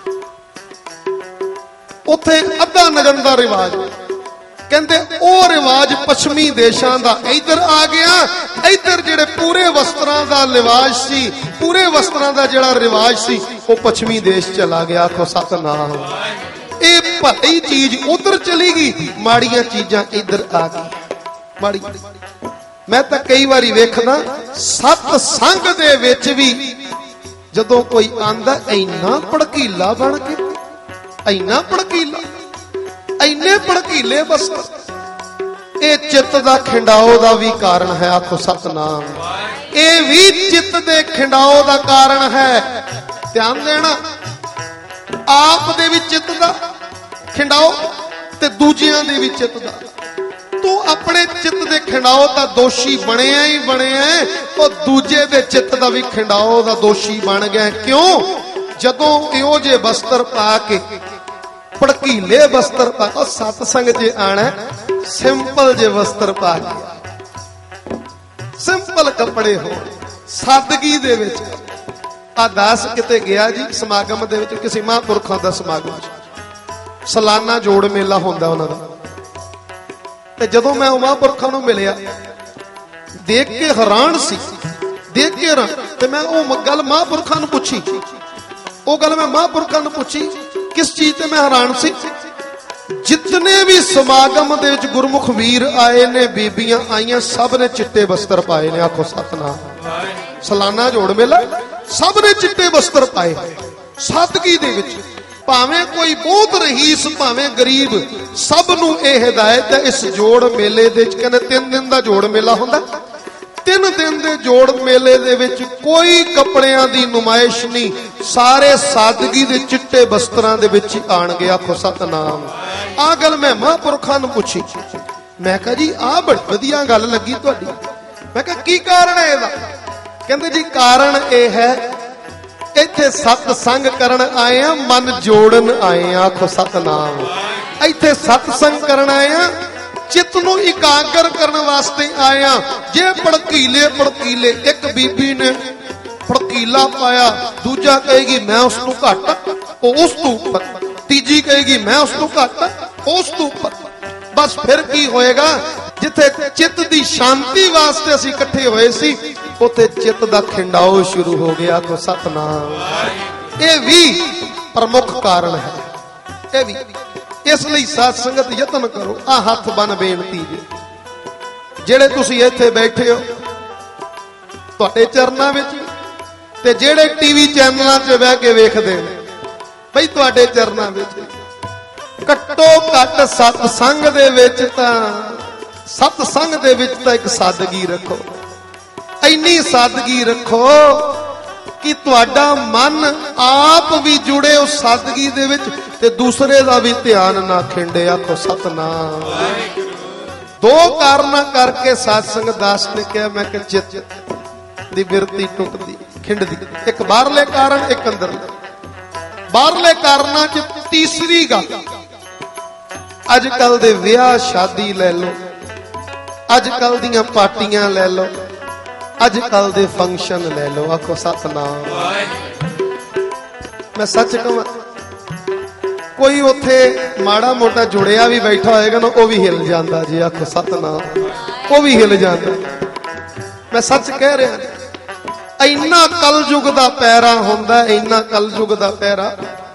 ਉੱਥੇ ਅੱਧਾ ਨਗਨ ਦਾ ਰਿਵਾਜ, ਕਹਿੰਦੇ ਉਹ ਰਿਵਾਜ ਪੱਛਮੀ ਦੇਸ਼ਾਂ ਦਾ ਇੱਧਰ ਆ ਗਿਆ। ਇੱਧਰ ਜਿਹੜੇ ਪੂਰੇ ਵਸਤਰਾਂ ਦਾ ਰਿਵਾਜ ਸੀ, ਪੂਰੇ ਵਸਤਰਾਂ ਦਾ ਜਿਹੜਾ ਰਿਵਾਜ ਸੀ, ਉਹ ਪੱਛਮੀ ਦੇਸ਼ ਚਲਾ ਗਿਆ। ਆਖੋ ਸਤਨਾਮ। ਇਹ ਭਲੀ ਚੀਜ਼ ਉਧਰ ਚਲੀ ਗਈ, ਮਾੜੀਆਂ ਚੀਜ਼ਾਂ ਇੱਧਰ ਆ ਗਈ। ਮਾੜੀ ਮੈਂ ਤਾਂ ਕਈ ਵਾਰੀ ਵੇਖਦਾ ਸਤ ਸੰਗ ਦੇ ਵਿੱਚ ਵੀ ਜਦੋਂ ਕੋਈ ਆਂਦਾ ਇੰਨਾ ਭੜਕੀਲਾ ਬਣ ਕੇ, ਇੰਨਾ ਭੜਕੀਲਾ, ਇੰਨੇ ਭੜਕੀਲੇ ਵਸਤਰ। ਇਹ ਚਿੱਤ ਦਾ ਖਿੰਡਾਓ ਦਾ ਵੀ ਕਾਰਨ ਹੈ। ਆਖੋ ਸਤਨਾਮ। ਇਹ ਵੀ ਚਿੱਤ ਦੇ ਖਿੰਡਾਓ ਦਾ ਕਾਰਨ ਹੈ। ਧਿਆਨ ਦੇਣਾ, ਆਪ ਦੇ ਵੀ ਚਿੱਤ ਦਾ ਖਿੰਡਾਓ ਤੇ ਦੂਜਿਆਂ ਦੇ ਵੀ ਚਿੱਤ ਦਾ। ਤੂੰ ਆਪਣੇ ਚਿੱਤ ਦੇ ਖਿੰਡਾਓ ਦਾ ਦੋਸ਼ੀ ਬਣਿਆ ਹੀ ਬਣਿਆ, ਉਹ ਦੂਜੇ ਦੇ ਚਿੱਤ ਦਾ ਵੀ ਖਿੰਡਾਓ ਦਾ ਦੋਸ਼ੀ ਬਣ ਗਿਆ। ਕਿਉਂ? ਜਦੋਂ ਇਹੋ ਜਿਹੇ ਵਸਤਰ ਪਾ ਕੇ, ਭੜਕੀਲੇ ਵਸਤਰ ਪਾ, ਉਹ ਸਤ ਸੰਗ ਚ ਆਣਾ ਸਿੰਪਲ ਜੇ ਵਸਤਰ ਪਾ ਕੇ, ਸਿੰਪਲ ਕੱਪੜੇ ਹੋਣ, ਸਾਦਗੀ ਦੇ ਵਿੱਚ। ਆ ਦਾਸ ਕਿਤੇ ਗਿਆ ਜੀ ਸਮਾਗਮ ਦੇ ਵਿੱਚ, ਕਿਸੇ ਮਹਾਂਪੁਰਖਾਂ ਦਾ ਸਮਾਗਮ, ਸਾਲਾਨਾ ਜੋੜ ਮੇਲਾ ਹੁੰਦਾ ਉਹਨਾਂ ਦਾ। ਤੇ ਜਦੋਂ ਮੈਂ ਉਹ ਮਹਾਂਪੁਰਖਾਂ ਨੂੰ ਮਿਲਿਆ, ਦੇਖ ਕੇ ਹੈਰਾਨ ਸੀ, ਦੇਖ ਕੇ ਹੈਰਾਨ। ਤੇ ਮੈਂ ਉਹ ਗੱਲ ਮਹਾਂਪੁਰਖਾਂ ਨੂੰ ਪੁੱਛੀ, ਉਹ ਗੱਲ ਮੈਂ ਮਹਾਂਪੁਰਖਾਂ ਨੂੰ ਪੁੱਛੀ, ਕਿਸ ਚੀਜ਼ ਤੇ ਮੈਂ ਹੈਰਾਨ ਸੀ। ਜਿਤਨੇ ਵੀ ਸਮਾਗਮ ਦੇ ਵਿੱਚ ਗੁਰਮੁਖ ਵੀਰ ਆਏ ਨੇ, ਬੀਬੀਆਂ ਆਈਆਂ, ਸਭ ਨੇ ਚਿੱਟੇ ਵਸਤਰ ਪਾਏ ਨੇ। ਆਖੋ ਸਤਨਾਮ। ਸਾਲਾਨਾ ਜੋੜ ਮੇਲਾ, ਸਭ ਨੇ ਚਿੱਟੇ ਵਸਤਰ ਪਾਏ, ਸਾਦਗੀ ਦੇ ਵਿੱਚ। ਭਾਵੇਂ ਕੋਈ ਬਹੁਤ ਰਹੀਸ, ਭਾਵੇਂ ਗਰੀਬ, ਸਭ ਨੂੰ ਇਹ ਹਦਾਇਤ ਹੈ। ਇਸ ਜੋੜ ਮੇਲੇ ਦੇ ਵਿੱਚ ਕਹਿੰਦੇ ਤਿੰਨ ਦਿਨ ਦਾ ਜੋੜ ਮੇਲਾ ਹੁੰਦਾ। ਤਿੰਨ ਦਿਨ ਦੇ ਜੋੜ ਮੇਲੇ ਦੇ ਵਿੱਚ ਕੋਈ ਕੱਪੜਿਆਂ ਦੀ ਨੁਮਾਇਸ਼ ਨਹੀਂ, ਸਾਰੇ ਸਾਦਗੀ ਦੇ ਚਿੱਟੇ ਵਸਤਰਾਂ ਦੇ ਵਿੱਚ ਹੀ ਆਣਗੇ। ਆਖੋ ਸਤਨਾਮ। ਆਹ ਗੱਲ ਮੈਂ ਮਹਾਂਪੁਰਖਾਂ ਨੂੰ ਪੁੱਛੀ। ਮੈਂ ਕਿਹਾ ਜੀ ਆਹ ਬੜੀ ਵਧੀਆ ਗੱਲ ਲੱਗੀ ਤੁਹਾਡੀ। ਮੈਂ ਕਿਹਾ ਕੀ ਕਾਰਨ ਹੈ ਇਹਦਾ? ਕਹਿੰਦੇ ਜੀ ਕਾਰਨ ਇਹ ਹੈ, ਇੱਥੇ ਸਤ ਸੰਗ ਕਰਨ ਆਏ ਆ, ਮਨ ਜੋੜਨ ਆਏ ਆ। ਆਖੋ ਸਤਨਾਮ। ਇੱਥੇ ਸਤ ਸੰਗ ਕਰਨ ਆਏ ਆ, ਚਿੱਤ ਨੂੰ ਇਕਾਗਰ ਕਰਨ ਵਾਸਤੇ ਆਏ ਆ। ਜੇ ਭੜਕੀਲੇ ਭੜਕੀਲੇ, ਇੱਕ ਬੀਬੀ ਨੇ ਭੜਕੀਲਾ ਪਾਇਆ, ਦੂਜਾ ਕਹੇਗੀ ਮੈਂ ਉਸ ਤੋਂ ਘੱਟ, ਉਹ ਉਸ ਤੋਂ ਉੱਪਰ, ਤੀਜੀ ਕਹੇਗੀ ਮੈਂ ਉਸ ਤੋਂ ਘੱਟ, ਉਸ ਤੋਂ ਉੱਪਰ। ਬਸ ਫਿਰ ਕੀ ਹੋਏਗਾ? ਜਿੱਥੇ ਚਿੱਤ ਦੀ ਸ਼ਾਂਤੀ ਵਾਸਤੇ ਅਸੀਂ ਇਕੱਠੇ ਹੋਏ ਸੀ, ਉੱਥੇ ਚਿੱਤ ਦਾ ਖਿੰਡਾਓ ਸ਼ੁਰੂ ਹੋ ਗਿਆ। ਆਖੋ ਸਤਨਾਮ। ਇਹ ਵੀ ਪ੍ਰਮੁੱਖ ਕਾਰਨ ਹੈ। ਇਹ ਵੀ ਇਸ ਲਈ ਸਾਧ ਸੰਗਤ ਯਤਨ ਕਰੋ। ਆ ਹੱਥ ਬੰਨ ਬੇਨਤੀ ਜੀ, ਜਿਹੜੇ ਤੁਸੀਂ ਇੱਥੇ ਬੈਠੇ ਹੋ ਤੁਹਾਡੇ ਚਰਨਾਂ ਵਿੱਚ, ਤੇ ਜਿਹੜੇ ਟੀਵੀ ਚੈਨਲਾਂ 'ਚ ਬਹਿ ਕੇ ਵੇਖਦੇ ਨੇ, ਬਈ ਤੁਹਾਡੇ ਚਰਨਾਂ ਵਿੱਚ ਘੱਟੋ ਘੱਟ ਸਤ ਸੰਗ ਦੇ ਵਿੱਚ ਤਾਂ ਸਤ ਸੰਗ ਦੇ ਵਿੱਚ ਤਾਂ ਇੱਕ ਸਾਦਗੀ ਰੱਖੋ। ਇੰਨੀ ਸਾਦਗੀ ਰੱਖੋ ਕਿ ਤੁਹਾਡਾ ਮਨ ਆਪ ਵੀ ਜੁੜੇ ਉਸ ਸਾਦਗੀ ਦੇ ਵਿੱਚ, ਤੇ ਦੂਸਰੇ ਦਾ ਵੀ ਧਿਆਨ ਨਾ ਖਿੰਡੇ। ਆਖੋ ਸਤਨਾਮ। ਦੋ ਕਾਰਨਾਂ ਕਰਕੇ ਸਾਧ ਸੰਗਤ ਦਾਸ ਨੇ ਕਿਹਾ, ਮੈਂ ਕਿ ਚਿੱਤ ਦੀ ਬਿਰਤੀ ਟੁੱਟਦੀ, ਖਿੰਡਦੀ। ਇੱਕ ਬਾਹਰਲੇ ਕਾਰਨ, ਇੱਕ ਅੰਦਰਲੇ। ਬਾਹਰਲੇ ਕਾਰਨਾਂ 'ਚ ਤੀਸਰੀ ਗੱਲ, ਅੱਜ ਕੱਲ ਦੇ ਵਿਆਹ ਸ਼ਾਦੀ ਲੈ ਲਓ, ਅੱਜ ਕੱਲ ਦੀਆਂ ਪਾਰਟੀਆਂ ਲੈ ਲਓ, ਅੱਜ ਕੱਲ ਦੇ ਫੰਕਸ਼ਨ ਲੈ ਲਓ। ਆਖੋ ਸਤਨਾਮ। ਮੈਂ ਸੱਚ ਕਹਾਂ, ਕੋਈ ਉੱਥੇ ਮਾੜਾ ਮੋਟਾ ਜੁੜਿਆ ਵੀ ਬੈਠਾ ਹੋਏਗਾ ਨਾ, ਉਹ ਵੀ ਹਿਲ ਜਾਂਦਾ ਜੀ। ਆਖੋ ਸਤਨਾਮ। ਉਹ ਵੀ ਹਿਲ ਜਾਂਦਾ। ਮੈਂ ਸੱਚ ਕਹਿ ਰਿਹਾ। ਇੰਨਾ ਕਲਯੁਗ ਦਾ ਪੈਰਾ ਹੁੰਦਾ, ਇੰਨਾ ਕਲਯੁਗ ਦਾ ਪੈਰਾ।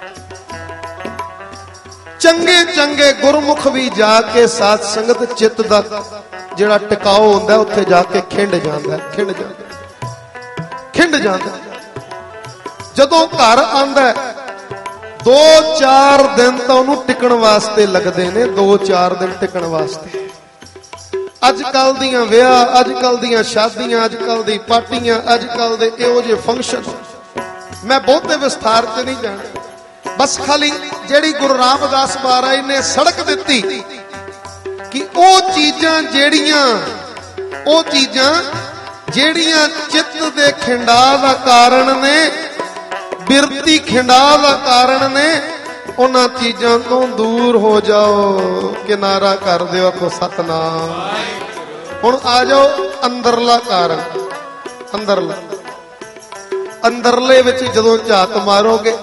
ਚੰਗੇ ਚੰਗੇ ਗੁਰਮੁਖ ਵੀ ਜਾ ਕੇ ਸਾਧ ਸੰਗਤ ਚਿੱਤ ਦਾ ਜਿਹੜਾ ਟਿਕਾਓ ਹੁੰਦਾ, ਉੱਥੇ ਜਾ ਕੇ ਖਿੰਡ ਜਾਂਦਾ, ਖਿੰਡ ਜਾਂਦਾ, ਖਿੰਡ ਜਾਂਦਾ। ਜਦੋਂ ਘਰ ਆਂਦਾ, ਦੋ ਚਾਰ ਦਿਨ ਤਾਂ ਉਹਨੂੰ ਟਿਕਣ ਵਾਸਤੇ ਲੱਗਦੇ ਨੇ, ਦੋ ਚਾਰ ਦਿਨ ਟਿਕਣ ਵਾਸਤੇ। ਅੱਜ ਕੱਲ ਦੀਆਂ ਵਿਆਹ, ਅੱਜ ਕੱਲ ਦੀਆਂ ਸ਼ਾਦੀਆਂ, ਅੱਜ ਕੱਲ ਦੀ ਪਾਰਟੀਆਂ, ਅੱਜ ਕੱਲ ਦੇ ਇਹੋ ਜਿਹੇ ਫੰਕਸ਼ਨ, ਮੈਂ ਬਹੁਤੇ ਵਿਸਥਾਰ ਤੇ ਨਹੀਂ ਜਾਣਾ। ਬਸ ਖਾਲੀ ਜਿਹੜੀ ਗੁਰੂ ਰਾਮਦਾਸ ਮਹਾਰਾਜ ਨੇ ਸੜਕ ਦਿੱਤੀ ਕਿ ਉਹ ਚੀਜ਼ਾਂ ਜਿਹੜੀਆਂ ਉਹ ਚੀਜ਼ਾਂ ਜਿਹੜੀਆਂ ਚਿੱਤ ਦੇ ਖਿੰਡਾ ਦਾ ਕਾਰਨ ਨੇ, ਬਿਰਤੀ ਖਿੰਡਾ ਦਾ ਕਾਰਨ ਨੇ। ਉਹਨਾਂ ਚੀਜ਼ਾਂ ਤੋਂ ਦੂਰ ਹੋ ਜਾਓ। ਕਿਨਾਰਾ ਕਰ ਦਿਓ, ਆਖੋ ਸਤਨਾਮ। ਹੁਣ ਆ ਜਾਓ ਅੰਦਰਲਾ ਕਾਰਨ। ਅੰਦਰਲਾ ਅੰਦਰਲੇ ਵਿੱਚ ਜਦੋਂ ਝਾਤ ਮਾਰੋਗੇ,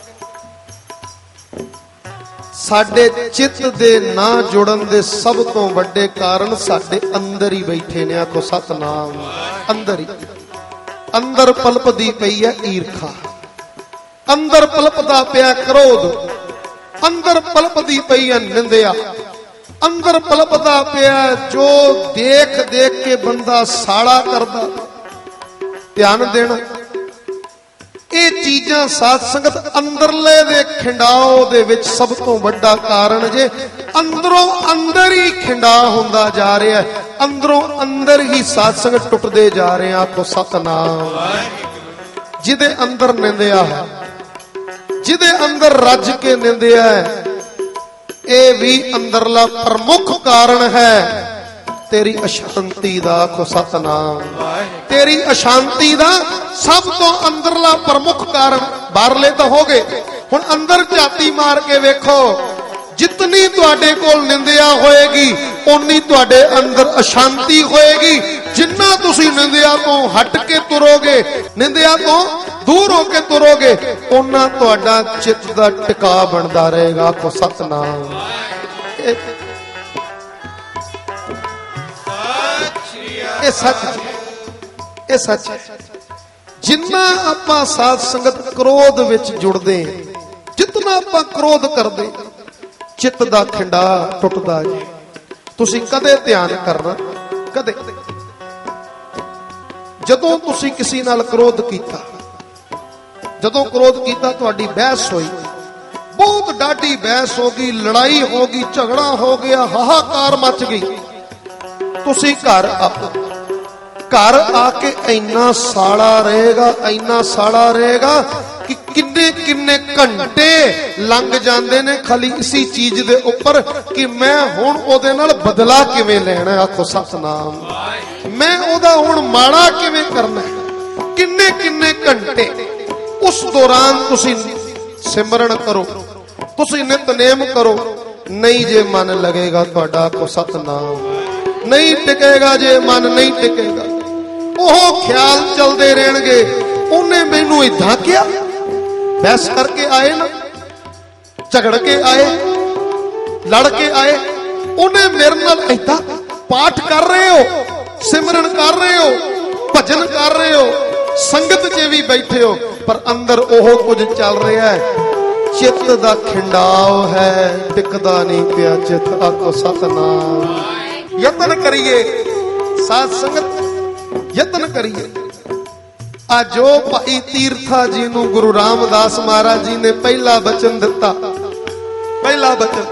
ਸਾਡੇ ਚਿੱਤ ਦੇ ਨਾ ਜੁੜਨ ਦੇ ਸਭ ਤੋਂ ਵੱਡੇ ਕਾਰਨ ਸਾਡੇ ਅੰਦਰ ਹੀ ਬੈਠੇ ਨੇ। ਆਖੋ ਸਤਨਾਮ। ਅੰਦਰ ਹੀ ਅੰਦਰ ਪਲਪਦੀ ਪਈ ਹੈ ਈਰਖਾ, ਅੰਦਰ ਪਲਪਦਾ ਪਿਆ ਕ੍ਰੋਧ, ਅੰਦਰ ਪਲਪਦੀ ਪਈ ਹੈ ਨਿੰਦਿਆ, ਅੰਦਰ ਪਲਪਦਾ ਪਿਆ ਜੋ ਦੇਖ ਦੇਖ ਕੇ ਬੰਦਾ ਸਾੜਾ ਕਰਦਾ। ਧਿਆਨ ਦੇਣਾ, ਇਹ ਚੀਜ਼ਾਂ ਸਾਧ ਸੰਗਤ ਅੰਦਰਲੇ ਦੇ ਖਿੰਡਾਓ ਦੇ ਵਿੱਚ ਸਭ ਤੋਂ ਵੱਡਾ ਕਾਰਨ ਜੇ। ਅੰਦਰੋਂ ਅੰਦਰ ਹੀ ਖਿੰਡਾ ਹੁੰਦਾ ਜਾ ਰਿਹਾ ਹੈ, ਅੰਦਰੋਂ ਅੰਦਰ ਹੀ ਸਾਧ ਸੰਗਤ ਟੁੱਟਦੇ ਜਾ ਰਹੇ ਆ। ਆਖੋ ਸਤਨਾਮ। ਜਿਹਦੇ ਅੰਦਰ ਨਿੰਦਿਆ ਹੈ, ਜਿਹਦੇ ਅੰਦਰ ਰੱਜ ਕੇ ਨਿੰਦਿਆ ਹੈ, ਇਹ ਵੀ ਅੰਦਰਲਾ ਪ੍ਰਮੁੱਖ ਕਾਰਨ ਹੈ ਤੇਰੀ ਅਸ਼ਾਂਤੀ ਦਾ। ਆਖੋ ਸਤਨਾਮ। ਤੇਰੀ ਅਸ਼ਾਂਤੀ ਦਾ ਸਭ ਤੋਂ ਅੰਦਰਲਾ ਪ੍ਰਮੁੱਖ ਕਾਰਨ। ਬਾਹਰਲੇ ਤਾਂ ਹੋ ਗਏ, ਹੁਣ ਅੰਦਰ ਝਾਤੀ ਮਾਰ ਕੇ ਵੇਖੋ। ਜਿਤਨੀ ਤੁਹਾਡੇ ਕੋਲ ਨਿੰਦਿਆ ਹੋਏਗੀ, ਓਨੀ ਤੁਹਾਡੇ ਅੰਦਰ ਅਸ਼ਾਂਤੀ ਹੋਏਗੀ। ਜਿੰਨਾ ਤੁਸੀਂ ਨਿੰਦਿਆ ਤੋਂ ਹਟ ਕੇ ਤੁਰੋਗੇ, ਨਿੰਦਿਆ ਤੋਂ ਦੂਰ ਹੋ ਕੇ ਤੁਰੋਗੇ, ਓਨਾ ਤੁਹਾਡਾ ਚਿੱਤ ਦਾ ਟਿਕਾ ਬਣਦਾ ਰਹੇਗਾ। ਆਖੋ ਸਤਨਾਮ। ਇਹ ਸੱਚ, ਇਹ ਸੱਚ। ਜਿੰਨਾ ਆਪਾਂ ਸਾਧ ਸੰਗਤ ਕ੍ਰੋਧ ਵਿੱਚ ਜੁੜਦੇ, ਜਿਤਨਾ ਆਪਾਂ ਕ੍ਰੋਧ ਕਰਦੇ, ਚਿੱਤ ਦਾ ਖਿੰਡਾ ਟੁੱਟਦਾ ਜੀ। ਤੁਸੀਂ ਕਦੇ ਧਿਆਨ ਕਰਨਾ, ਕਦੇ ਜਦੋਂ ਤੁਸੀਂ ਕਿਸੇ ਨਾਲ ਕ੍ਰੋਧ ਕੀਤਾ, ਜਦੋਂ ਕ੍ਰੋਧ ਕੀਤਾ, ਤੁਹਾਡੀ ਬਹਿਸ ਹੋਈ, ਬਹੁਤ ਡਾਢੀ ਬਹਿਸ ਹੋ ਗਈ, ਲੜਾਈ ਹੋ ਗਈ, ਝਗੜਾ ਹੋ ਗਿਆ, ਹਾਹਾਕਾਰ ਮਚ ਗਈ। ਤੁਸੀਂ ਘਰ ਆ ਘਰ ਆ ਕੇ ਇੰਨਾ ਸਾੜਾ ਰਹੇਗਾ, ਇੰਨਾ ਸਾੜਾ ਰਹੇਗਾ ਕਿ ਕਿੰਨੇ ਕਿੰਨੇ ਘੰਟੇ ਲੰਘ ਜਾਂਦੇ ਨੇ ਖਾਲੀ ਇਸੀ ਚੀਜ਼ ਦੇ ਉੱਪਰ ਕਿ ਮੈਂ ਹੁਣ ਉਹਦੇ ਨਾਲ ਬਦਲਾ ਕਿਵੇਂ ਲੈਣਾ। ਆਖੋ ਸਤਨਾਮ। ਮੈਂ ਉਹਦਾ ਹੁਣ ਮਾੜਾ ਕਿਵੇਂ ਕਰਨਾ। ਕਿੰਨੇ ਕਿੰਨੇ ਘੰਟੇ ਉਸ ਦੌਰਾਨ ਤੁਸੀਂ ਸਿਮਰਨ ਕਰੋ, ਤੁਸੀਂ ਨਿਤਨੇਮ ਕਰੋ, ਨਹੀਂ ਜੇ ਮਨ ਲੱਗੇਗਾ ਤੁਹਾਡਾ। ਆਖੋ ਸਤਨਾਮ। ਨਹੀਂ ਟਿਕੇਗਾ, ਜੇ ਮਨ ਨਹੀਂ ਟਿਕੇਗਾ, ਉਹ ਖਿਆਲ ਚਲਦੇ ਰਹਿਣਗੇ। ਉਹਨੇ ਮੈਨੂੰ ਇਦਾਂ ਕਿਹਾ, ਬਹਿਸ ਕਰਕੇ ਆਏ ਨਾ, ਝਗੜ ਕੇ ਆਏ, ਲੜ ਕੇ ਆਏ, ਉਹਨੇ ਮੇਰੇ ਨਾਲ ਇਦਾਂ। ਪਾਠ ਕਰ ਰਹੇ ਹੋ, ਸਿਮਰਨ ਕਰ ਰਹੇ ਹੋ, ਭਜਨ ਕਰ ਰਹੇ ਹੋ, ਸੰਗਤ 'ਚ ਵੀ ਬੈਠੇ ਹੋ, ਪਰ ਅੰਦਰ ਉਹ ਕੁਝ ਚੱਲ ਰਿਹਾ ਹੈ। ਚਿੱਤ ਦਾ ਖਿੰਡਾਵ ਹੈ, ਟਿਕਦਾ ਨਹੀਂ ਪਿਆ ਚਿੱਤ। ਆਖੋ ਸਤਨਾਮ। ਯਤਨ ਕਰੀਏ ਸਾਧ ਸੰਗਤ, ਯਤਨ ਕਰੀਏ। ਆ ਜੋ ਭਾਈ ਤੀਰਥਾ ਜੀ ਨੂੰ ਗੁਰੂ ਰਾਮਦਾਸ ਮਹਾਰਾਜ ਜੀ ਨੇ ਪਹਿਲਾ ਬਚਨ ਦਿੱਤਾ, ਪਹਿਲਾ ਬਚਨ,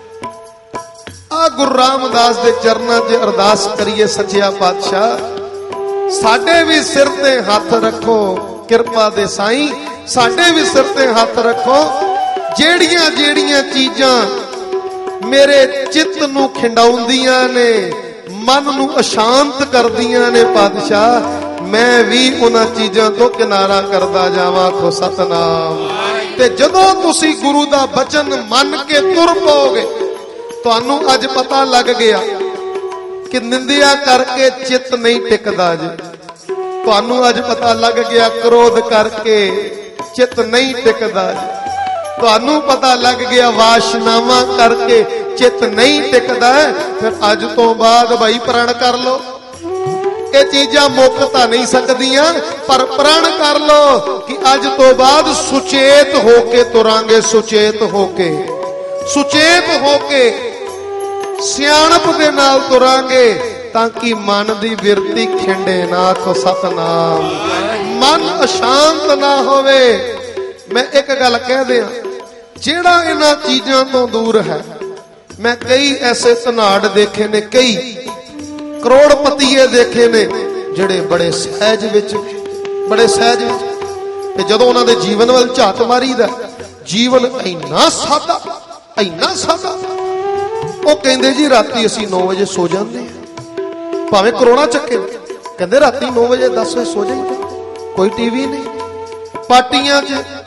ਆ ਗੁਰੂ ਰਾਮਦਾਸ ਦੇ ਚਰਨਾਂ 'ਚ ਅਰਦਾਸ ਕਰੀਏ। ਸੱਚਿਆ ਪਾਤਸ਼ਾਹ, ਸਾਡੇ ਵੀ ਸਿਰ ਤੇ ਹੱਥ ਰੱਖੋ, ਕਿਰਪਾ ਦੇ ਸਾਈਂ, ਸਾਡੇ ਵੀ ਸਿਰ ਤੇ ਹੱਥ ਰੱਖੋ। ਜਿਹੜੀਆਂ ਜਿਹੜੀਆਂ ਚੀਜ਼ਾਂ ਮੇਰੇ ਚਿੱਤ ਨੂੰ ਖਿੰਡਾਉਂਦੀਆਂ ਨੇ, ਮਨ ਨੂੰ ਅਸ਼ਾਂਤ ਕਰਦੀਆਂ ਨੇ, ਪਾਤਸ਼ਾਹ ਮੈਂ ਵੀ ਉਹਨਾਂ ਚੀਜ਼ਾਂ ਤੋਂ ਕਿਨਾਰਾ ਕਰਦਾ ਜਾਵਾਂ। ਆਖੋ ਸਤਨਾਮ। ਤੇ ਜਦੋਂ ਤੁਸੀਂ ਗੁਰੂ ਦਾ ਬਚਨ ਮੰਨ ਕੇ ਤੁਰ ਪਓਗੇ, ਤੁਹਾਨੂੰ ਅੱਜ ਪਤਾ ਲੱਗ ਗਿਆ ਕਿ ਨਿੰਦਿਆ ਕਰਕੇ ਚਿੱਤ ਨਹੀਂ ਟਿਕਦਾ ਜੀ। ਤੁਹਾਨੂੰ ਅੱਜ ਪਤਾ ਲੱਗ ਗਿਆ ਕ੍ਰੋਧ ਕਰਕੇ ਚਿੱਤ ਨਹੀਂ ਟਿਕਦਾ ਜੀ। ਤੁਹਾਨੂੰ ਪਤਾ ਲੱਗ ਗਿਆ ਵਾਸ਼ਨਾਵਾਂ ਕਰਕੇ ਚਿੱਤ ਨਹੀਂ ਟਿਕਦਾ। ਫਿਰ ਅੱਜ ਤੋਂ ਬਾਅਦ ਭਾਈ ਪ੍ਰਣ ਕਰ ਲੋ। ਇਹ ਚੀਜ਼ਾਂ ਮੁੱਕ ਤਾਂ ਨਹੀਂ ਸਕਦੀਆਂ, ਪਰ ਪ੍ਰਣ ਕਰ ਲੋ ਕਿ ਅੱਜ ਤੋਂ ਬਾਅਦ ਸੁਚੇਤ ਹੋ ਕੇ ਤੁਰਾਂਗੇ। ਸੁਚੇਤ ਹੋ ਕੇ, ਸੁਚੇਤ ਹੋ ਕੇ ਸਿਆਣਪ ਦੇ ਨਾਲ ਤੁਰਾਂਗੇ, ਤਾਂ ਕਿ ਮਨ ਦੀ ਬਿਰਤੀ ਖਿੰਡੇ ਨਾ। ਆਖੋ ਸਤਨਾਮ। ਮਨ ਅਸ਼ਾਂਤ ਨਾ ਹੋਵੇ। ਮੈਂ ਇੱਕ ਗੱਲ ਕਹਿ ਦਿਆਂ, ਜਿਹੜਾ ਇਹਨਾਂ ਚੀਜ਼ਾਂ ਤੋਂ ਦੂਰ ਹੈ, ਮੈਂ ਕਈ ਐਸੇ ਧਨਾੜ ਦੇਖੇ ਨੇ, ਕਈ ਕਰੋੜਪਤੀਏ ਦੇਖੇ ਨੇ, ਜਿਹੜੇ ਬੜੇ ਸਹਿਜ ਵਿੱਚ, ਬੜੇ ਸਹਿਜ ਵਿੱਚ, ਤੇ ਜਦੋਂ ਉਹਨਾਂ ਦੇ ਜੀਵਨ ਵੱਲ ਝਾਤ ਮਾਰੀਦਾ, ਜੀਵਨ ਇੰਨਾ ਸਾਦਾ, ਇੰਨਾ ਸਾਦਾ। ਉਹ ਕਹਿੰਦੇ ਜੀ ਰਾਤੀ ਅਸੀਂ ਨੌ ਵਜੇ ਸੋ ਜਾਂਦੇ ਹਾਂ, ਭਾਵੇਂ ਕਰੋਨਾ ਚੱਕੇ, ਕਹਿੰਦੇ ਰਾਤੀ ਨੌ ਵਜੇ ਦਸ ਵਜੇ ਸੋ ਜਾਈਦਾ, ਕੋਈ ਟੀਵੀ ਨਹੀਂ, ਪਾਰਟੀਆਂ 'ਚ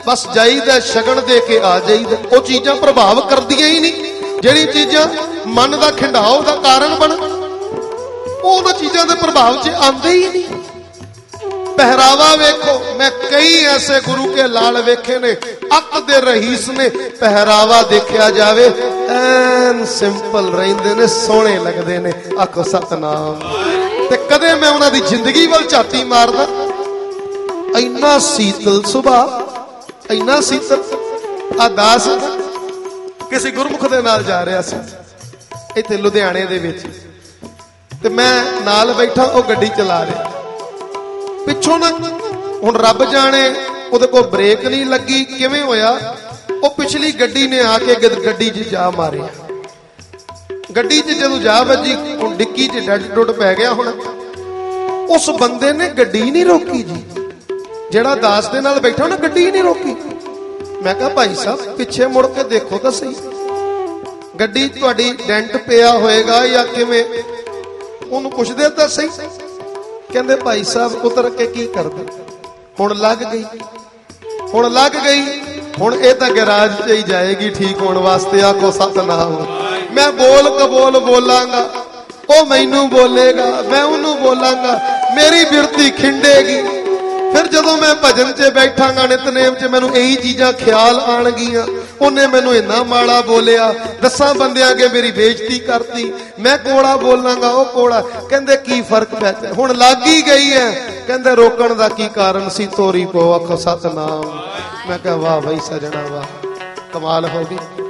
बस जाईदा शगन दे के आ जाईदा। वो चीज़ां प्रभाव करदियां ही नहीं, ਜਿਹੜੀ चीज़ां मन का खिंडाव का कारण बन, उन्हां चीज़ां दे प्रभाव च आंदे ही नहीं। पहरावा वेखो, मैं कई ऐसे गुरु के लाल वेखे ने, अक दे रहीस ने, पहरावा देखा जावे ऐन सिंपल रहिंदे ने, सोहणे लगदे ने। आखो सतनाम। ते कदे मैं उन्हां दी जिंदगी वल झाती मारदा, इन्ना शीतल सुभाव, इन्ना शीतल। आ दास किसी गुरमुख दे नाल जा रहा सी इत्थे लुधियाणे दे विच, ते मैं नाल बैठा, ओ गड्डी चला रहा, पिछों ना हुण रब जाने उहदे कोल ब्रेक नहीं लगी, किवें होया, वो पिछली गड्डी ने आके गड्डी च जा मारिया। गड्डी च जदों जा बजी, हुण डिक्की च डट डुट पै गया। हुण उस बंदे ने गड्डी नहीं रोकी जी, जेड़ा दास दे नाल बैठा ना, गड्डी नहीं रोकी। मैं कहा भाई साहब पिछे मुड़ के देखो तो सही, गड्डी तुहाडी डेंट पिया होएगा या किवें, उहनूं पुछदे तां सही। कहंदे भाई साहब उतर के की करदे, हुण लग गई, हुण लग गई, हुण ये तां गैराज च ही जाएगी ठीक होने वास्ते। आखो सतनाम। मैं बोल कबोल बोलांगा, ओ मैनू बोलेगा, मैं उन्होंने बोलांगा, मेरी बिरती खिंडेगी। फिर जदों मैं भजन च बैठांगा, नितनेम च मैनू यही चीज़ां ख्याल आणगियां, उन्हें मैनू इन्ना माड़ा बोलिया, दसां बंदियां अगे मेरी बेइज्जती करती, मैं कोड़ा बोलांगा, ओ कोड़ा। कहंदे की फर्क पैंदा, हुण लग ही गई है। कहंदे रोकण दा की कारण सी, तोरी पो। आखो सतनाम। मैं कहा वाह भाई सजना वाह, कमाल हो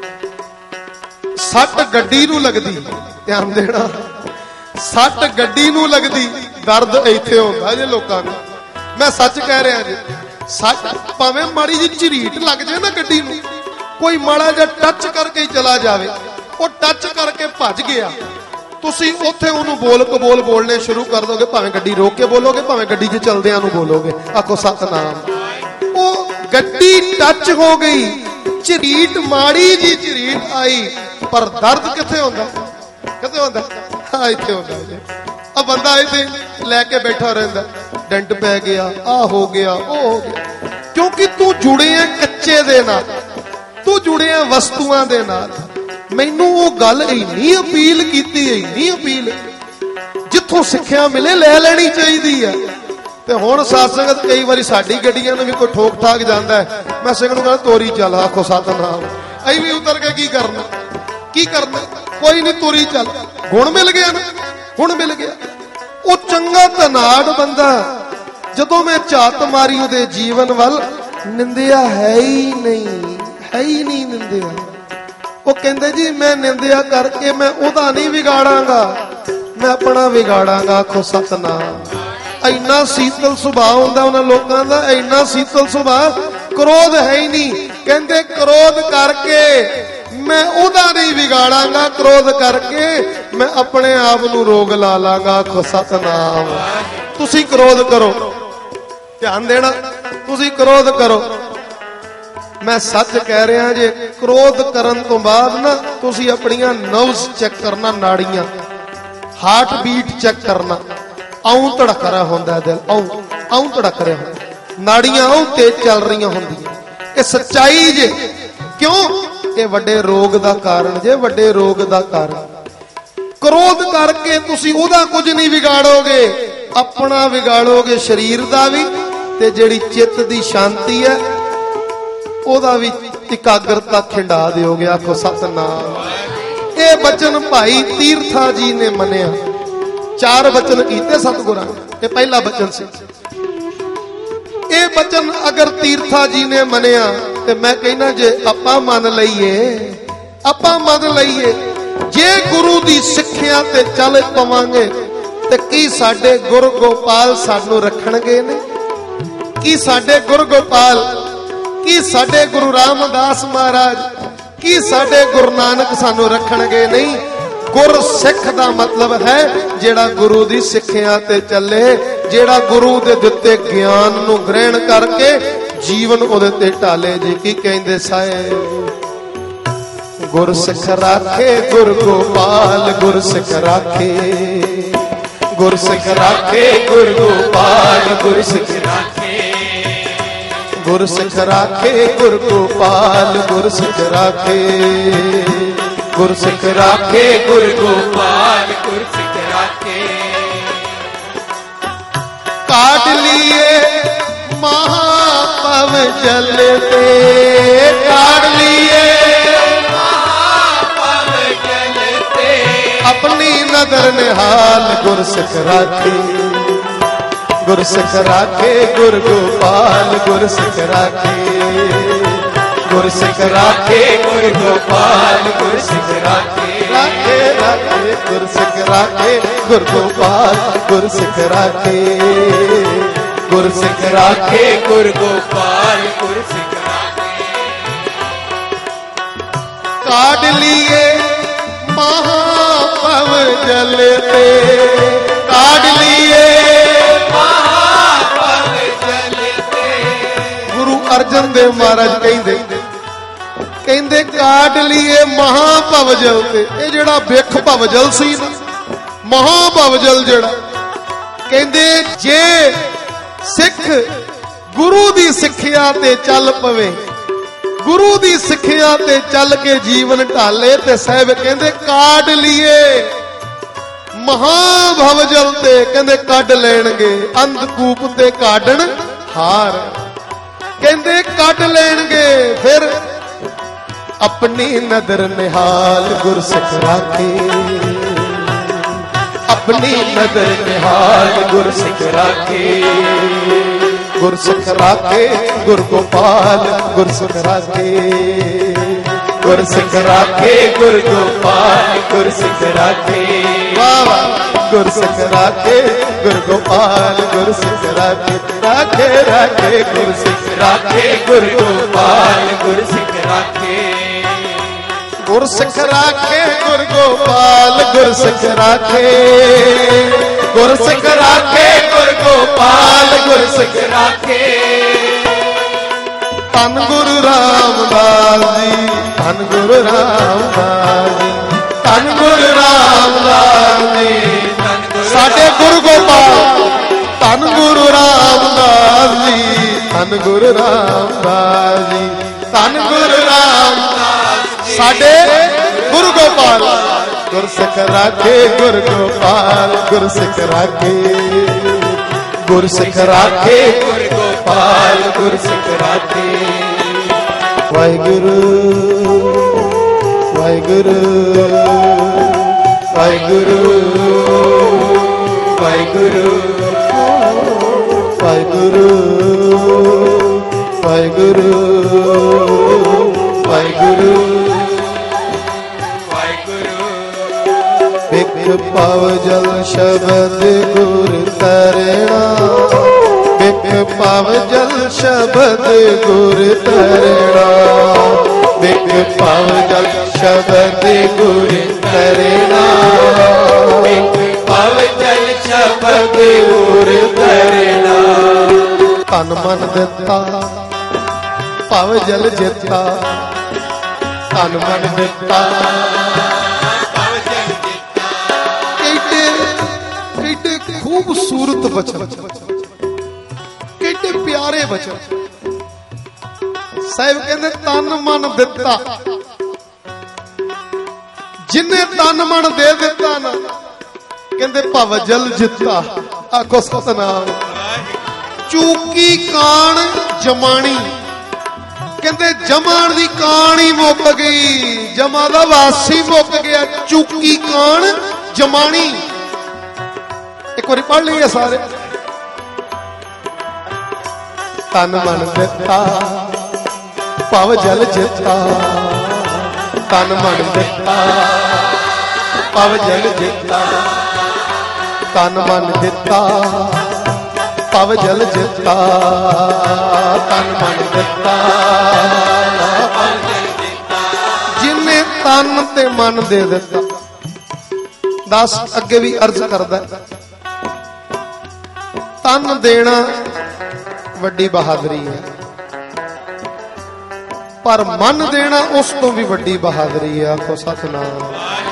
गई। सट गड्डी नूं लगदी, ध्यान देना, सट गड्डी नूं लगदी, दर्द इत्थे हुंदा जे लोकां नूं। मैं सच कह रहा जी, सच भावें माड़ी जी झरीट लग जाए ना गड्डी नूं, कोई माड़ा जा टच करके ही चला जावे, वो टच करके भज गया, तुसी उत्थे उहनूं बोल कबोल बोलने शुरू कर दोगे, भावें गड्डी रोक के बोलोगे, भावें गड्डी च चलदियां नूं बोलोगे। आखो सतनाम। वो गड्डी टच हो गई, झरीट माड़ी जी झरीट आई, पर दर्द कित्थे हुंदा, कित्थे हुंदा, हाँ इत्थे हुंदा जी। आ बंदा इत्थे लैके बैठा रहिंदा, डेंट पै गया, आ हो गया, ओ हो गया, क्योंकि तू जुड़े है कच्चे दे नाल, तू जुड़े है वस्तुआं दे नाल। मैनू वो गल इन्नी अपील कीती, इन्नी अपील, जिथों सिक्ख्या मिले लै लैनी चाहिदी है। ते हुण साध संगत कई वारी साडी गड्डियां नूं भी कोई ठोक ठाक जांदा है, मैं सिंह नूं कहना तोरी चल। आखो सतनाम। असीं भी उतर के की करना, की करना, कोई नहीं तोरी चल। गुण मिल गया ना, गुण मिल गया। वो चंगा धनाड़ बंदा, जदों मैं झात मारी उहदे जीवन वल, निंदिया है ही नहीं, है ही नहीं निंदिया। वो कहंदे जी मैं निंदिया करके मैं उहदा नहीं बिगाड़ांगा, मैं अपना बिगाड़ांगा। आखो सतनाम। इन्ना शीतल सुभाव हुंदा उन्हां लोकां दा, इन्ना शीतल सुभाव, क्रोध है ही नहीं। कहंदे क्रोध करके मैं उहदा नहीं बिगाड़ांगा, क्रोध करके मैं अपने आप नूं रोग ला लांगा। आखो सतनाम। तुसी क्रोध करो, ध्यान देना, तुसी क्रोध करो। मैं सच कह रहा जे, क्रोध करन तो बाद ना तुसी अपनियां नर्व्स चेक करना, नाड़ियां, हार्ट बीट चेक करना। आऊं धड़क रहा होंदा दिल, आऊं आऊं धड़क रहा होंदा, नाड़ियां आऊं तेज चल रही होंदियां। ये सच्चाई जे, क्यों? ये वड्डे रोग दा कारण जे, वड्डे रोग दा कारण। क्रोध करके तुसी उहदा कुछ नहीं बिगाड़ोगे, अपना बिगाड़ोगे, शरीर दा भी, ते जिहड़ी चित्त दी शांति है ओदा भी एकाग्रता खिंडा दिओगे। आखो सतनाम। ये बचन भाई तीर्था जी ने मनिया, चार बचन कीते सतगुरां ने, ये पहला बचन सी। ये बचन अगर तीर्था जी ने मनिया ते मैं कहना जे आपां मन लईए, आपां मन लईए, जे गुरु दी सिੱਖਿਆ ते चल पवांगे ते की साडे गुरु गोपाल सानू रखणगे ने? की साडे गुरु गोपाल, की साडे गुरु रामदास महाराज, की साडे गुरु नानक सानू रखणगे नहीं? गुर सिख दा मतलब है जेड़ा गुरु दी सिੱਖਿਆ ते चले, जेड़ा गुरु दे दिते ज्ञान नू ग्रहण करके जीवन ओदे ते ढाले। जी की कहंदे साहिब, गुर सिख राखे गुर गोपाल, गुर सिख राखे, गुर सिख राखे गुर गोपाल, गुर सिख राखे, ਗੁਰ ਸਿੱਖ ਰਾਖੇ ਗੁਰ ਗੋਪਾਲ ਗੁਰ ਸਿੱਖ ਰਾਖੇ ਗੁਰ ਸਿੱਖ ਰਾਖੇ ਗੁਰ ਗੋਪਾਲ
ਗੁਰ ਸਿੱਖ ਰਾਖੇ
ਕਾਟ ਲੀਏ ਮਹਾਪਵ ਜਲ ਤੇ ਕਾਟ ਲੀਏ
ਮਹਾਪਵ ਜਲ ਤੇ
ਆਪਣੀ ਨਦਰ ਨਿਹਾਲ ਗੁਰ ਸਿੱਖ ਰਾਖੇ ਗੁਰ ਸਿੱਖ ਰਾਖੇ ਗੁਰ ਗੋਪਾਲ ਗੁਰ ਸਿੱਖ ਰਾਖੇ ਗੁਰ ਸਿੱਖ ਰਾਖੇ ਗੁਰ ਗੋਪਾਲ ਗੁਰ ਸਿੱਖ ਰਾਖੇ ਰਾਖੇ ਰਾਖੇ ਗੁਰ ਸਿੱਖ ਰਾਖੇ ਗੁਰ ਗੋਪਾਲ ਗੁਰ ਸਿੱਖ ਰਾਖੇ ਗੁਰ ਸਿੱਖ ਰਾਖੇ ਗੁਰ ਗੋਪਾਲ ਗੁਰ ਸਿੱਖ ਰਾਖੇ ਕਾਢ ਲੀਏ ਮਹਾਪਵ ਜਲ ਤੇ ਕਾਢ ਲੀਏ
ਮਹਾਪਵ ਜਲ ਤੇ
ਗੁਰੂ ਅਰਜਨ ਦੇਵ ਮਹਾਰਾਜ ਕਹਿੰਦੇ ਕਹਿੰਦੇ ਕਾਢ ਲੀਏ ਮਹਾਭਵਜਲ ਤੇ ਇਹ ਜਿਹੜਾ ਵਿਖ ਭਵਜਲ ਸੀ ਨਾ ਮਹਾਭਵਜਲ ਜਿਹੜਾ ਕਹਿੰਦੇ ਜੇ ਸਿੱਖ ਗੁਰੂ ਦੀ ਸਿੱਖਿਆ ਤੇ ਚੱਲ ਪਵੇ ਗੁਰੂ ਦੀ ਸਿੱਖਿਆ ਤੇ ਚੱਲ ਕੇ ਜੀਵਨ ਢਾਲੇ ਤੇ ਸਾਹਿਬ ਕਹਿੰਦੇ ਕਾਢ ਲੀਏ ਮਹਾਭਵਜਲ ਤੇ ਕਹਿੰਦੇ ਕੱਢ ਲੈਣਗੇ ਅੰਧਕੂਪ ਤੇ ਕਾਢਣ ਹਾਰ ਕਹਿੰਦੇ ਕੱਢ ਲੈਣਗੇ ਫਿਰ ਆਪਣੀ ਨਦਰ ਨਿਹਾਲ ਗੁਰ ਸਿੱਖ ਰਾਖੇ ਆਪਣੀ ਨਦਰ ਨਿਹਾਲ ਗੁਰ ਸਿੱਖ ਰਾਖੇ ਗੁਰ ਸਿੱਖ ਰਾਖੇ ਗੁਰ ਗੋਪਾਲ ਗੁਰ ਸਿੱਖ ਰਾਖੇ ਗੁਰ ਸਿੱਖ ਰਾਖੇ ਗੁਰ ਗੋਪਾਲ ਗੁਰ ਸਿੱਖ ਰਾਖੇ ਵਾਹ ਵਾਹ ਗੁਰ ਸਿੱਖ ਰਾਖੇ ਗੁਰ ਗੋਪਾਲ ਗੁਰ ਸਿੱਖ ਰਾਖੇ ਰਾਖੇ ਰਾਖੇ ਗੁਰ ਸਿੱਖ ਰਾਖੇ ਗੁਰ ਗੋਪਾਲ ਗੁਰ ਸਿੱਖ ਰਾਖੇ ਗੁਰ ਸਿੱਖ ਰਾਖੇ ਗੁਰ ਗੋਪਾਲ ਗੁਰ ਸਿੱਖ ਰਾਖੇ ਗੁਰ ਸਿੱਖ ਰਾਖੇ ਗੁਰ ਗੋਪਾਲ ਗੁਰ ਸਿੱਖ ਰਾਖੇ ਧੰਨ ਗੁਰੂ ਰਾਮਦਾਸ ਜੀ ਧੰਨ ਗੁਰੂ ਰਾਮਦਾਸ ਜੀ ਧੰਨ ਗੁਰੂ ਰਾਮਦਾਸ ਜੀ ਸਾਡੇ ਗੁਰੂ ਗੋਪਾਲ ਧੰਨ ਗੁਰੂ ਰਾਮਦਾਸ ਜੀ ਧੰਨ ਗੁਰੂ ਰਾਮਦਾਸ ਜੀ ਧੰਨ ਗੁਰੂ ਰਾਮਦਾਸ ਸਾਡੇ ਗੁਰੂ ਗੋਪਾਲ ਗੁਰ ਸਿੱਖ ਰਾਖੇ ਗੁਰ ਗੋਪਾਲ ਗੁਰ ਸਿੱਖ ਰਾਖੇ ਗੁਰ ਸਿੱਖ ਰਾਖੇ ਗੁਰ ਗੋਪਾਲ ਗੁਰ ਸਿੱਖ ਰਾਖੇ ਵਾਹਿਗੁਰੂ ਵਾਹਿਗੁਰੂ ਵਾਹਿਗੁਰੂ ਵਾਹਿਗੁਰੂ ਵਾਹਿਗੁਰੂ ਵਾਹਿਗੁਰੂ ਵਾਹਿਗੁਰੂ ਵਿਖ ਪਵ ਜਲ ਸ਼ਬਦ ਗੁਰ ਤਰਣਾ ਵਿਖ ਪਵ ਜਲ ਸ਼ਬਦ ਗੁਰ ਤਰਣਾ ਵਿਖ ਪਵ ਜਲ ਸ਼ਬਦ ਗੁਰ ਤਰਣਾ ਵਿਖ ਪਵ ਜਲ ਸ਼ਬਦ ਗੁਰ ਤਰਣਾ ਤਨ ਮਨ ਦਿੱਤਾ ਪਵ ਜਲ ਜਿੱਤਾ ਤਨ ਮਨ ਦਿੱਤਾ ਖੂਬਸੂਰਤ ਬਚਨ ਕਿੰਨੇ ਪਿਆਰੇ ਬਚਨ ਸਾਹਿਬ ਕਹਿੰਦੇ ਤਨ ਮਨ ਦਿੱਤਾ ਜਿਨੇ ਤਨ ਮਨ ਦੇ ਦਿੱਤਾ ਨਾ ਕਹਿੰਦੇ ਭਵ ਜਲ ਜਿੱਤਾ ਆਖੋ ਸਤਨਾਮ ਚੂਕੀ ਕਾਣ ਜਮਾਣੀ ਕਹਿੰਦੇ ਜਮਾਣ ਦੀ ਕਾਣ ਹੀ ਮੁੱਕ ਗਈ ਜਮਾ ਦਾ ਵਾਸੀ ਮੁੱਕ ਗਿਆ ਚੂਕੀ ਕਾਣ ਜਮਾਣੀ ਇੱਕ ਵਾਰੀ ਪੜ੍ਹ ਲਈਏ ਸਾਰੇ ਤਨ ਮਨ ਦਿੱਤਾ ਭਵ ਜਲ ਜਿੱਤਾ ਤਨ ਮਨ ਦਿੱਤਾ ਭਵ ਜਲ ਜਿੱਤਾ ਤਨ ਮਨ ਦਿੱਤਾ ਭਵ ਜਲ ਜਿੱਤਾ ਤਨ ਮਨ ਦਿੱਤਾ ਜਿਨੇ ਤਨ ਤੇ ਮਨ ਦੇ ਦਿੱਤਾ ਦਸ ਅੱਗੇ ਵੀ ਅਰਜ਼ ਕਰਦਾ ਤਨ ਦੇਣਾ ਵੱਡੀ ਬਹਾਦਰੀ ਹੈ ਪਰ ਮਨ ਦੇਣਾ ਉਸ ਤੋਂ ਵੀ ਵੱਡੀ ਬਹਾਦਰੀ ਹੈ ਆਖੋ ਸਤਨਾਮ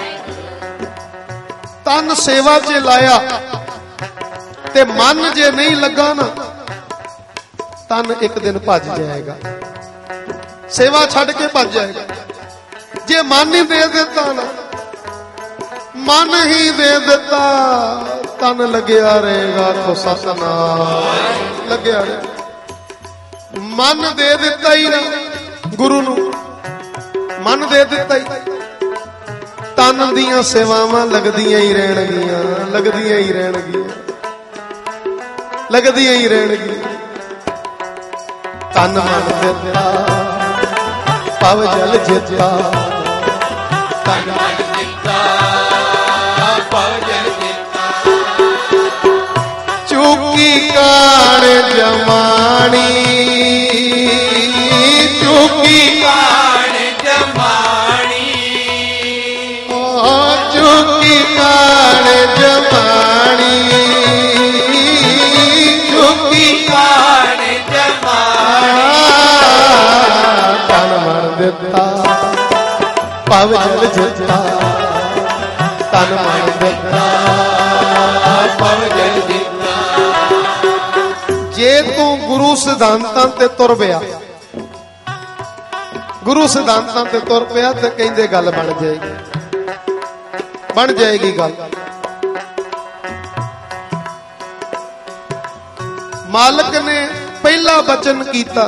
ਤਨ ਸੇਵਾ 'ਚ ਲਾਇਆ ਤੇ ਮਨ ਜੇ ਨਹੀਂ ਲੱਗਾ ਨਾ ਤਨ ਇੱਕ ਦਿਨ ਭੱਜ ਜਾਏਗਾ, ਸੇਵਾ ਛੱਡ ਕੇ ਭੱਜ ਜਾਏਗਾ। ਜੇ ਮਨ ਹੀ ਦੇ ਦਿੱਤਾ ਨਾ, ਮਨ ਹੀ ਦੇ ਦਿੱਤਾ, ਤਨ ਲੱਗਿਆ ਰਹੇਗਾ। ਆਖੋ ਸਤਿਨਾਮ, ਲੱਗਿਆ ਰਹੇ। ਮਨ ਦੇ ਦਿੱਤਾ ਹੀ ਨਾ ਗੁਰੂ ਨੂੰ, ਮਨ ਦੇ ਦਿੱਤਾ ਹੀ, ਤਨ ਦੀਆਂ ਸੇਵਾਵਾਂ ਲੱਗਦੀਆਂ ਹੀ ਰਹਿਣਗੀਆਂ, ਲੱਗਦੀਆਂ ਹੀ ਰਹਿਣਗੀਆਂ, ਲੱਗਦੀਆਂ ਹੀ ਰਹਿਣਗੀਆਂ। ਤਨ ਮਨ ਦਿੱਤਾ ਪਵ ਜਲ ਜਿੱਤਾ,
ਤਨ ਮਨ ਦਿੱਤਾ ਪਵ ਜਲ ਜਿੱਤਾ।
ਚੁਕੀ ਕਾਣ ਜਮਾਣੀ, ਚੁਕੀ
ਕਾਣ ਜਮਾਣੀ,
ਓ ਚੁਕੀ ਕਾਣ ਜਮਾਣੀ, ਚੁਕੀ
ਕਾਣ ਜਮਾਣੀ।
ਤਨ ਮਨ ਦਿੱਤਾ ਪਵ ਜਲ ਜਿੱਤਾ, ਤਨ ਮਨ ਦਿੱਤਾ
ਪਵ ਜਲ ਜਿੱਤਾ।
ਜੇ ਤੂੰ ਗੁਰੂ ਸਿਧਾਂਤਾਂ ਤੇ ਤੁਰ ਪਿਆ, ਗੁਰੂ ਸਿਧਾਂਤਾਂ ਤੇ ਤੁਰ ਪਿਆ ਤੇ ਕਹਿੰਦੇ ਗੱਲ ਬਣ ਜਾਏਗੀ, ਬਣ ਜਾਏਗੀ ਗੱਲ। ਮਾਲਕ ਨੇ ਪਹਿਲਾ ਬਚਨ ਕੀਤਾ,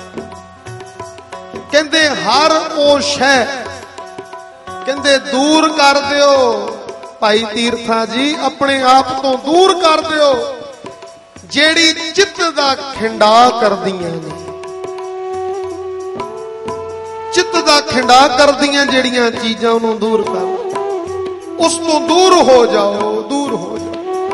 ਕਹਿੰਦੇ ਹਰ ਉਹ ਸ਼ੈ ਕਹਿੰਦੇ ਦੂਰ ਕਰ ਦਿਓ। ਭਾਈ ਤੀਰਥਾ ਜੀ ਆਪਣੇ ਆਪ ਤੋਂ ਦੂਰ ਕਰ ਦਿਓ ਜਿਹੜੀ ਚਿੱਤ ਦਾ ਖਿੰਡਾ ਕਰਦੀਆਂ ਨੇ, ਚਿੱਤ ਦਾ ਖਿੰਡਾ ਕਰਦੀਆਂ ਜਿਹੜੀਆਂ ਚੀਜ਼ਾਂ ਉਹਨੂੰ ਦੂਰ ਕਰ, ਉਸ ਤੋਂ ਦੂਰ ਹੋ ਜਾਓ, ਦੂਰ ਹੋ ਜਾਓ।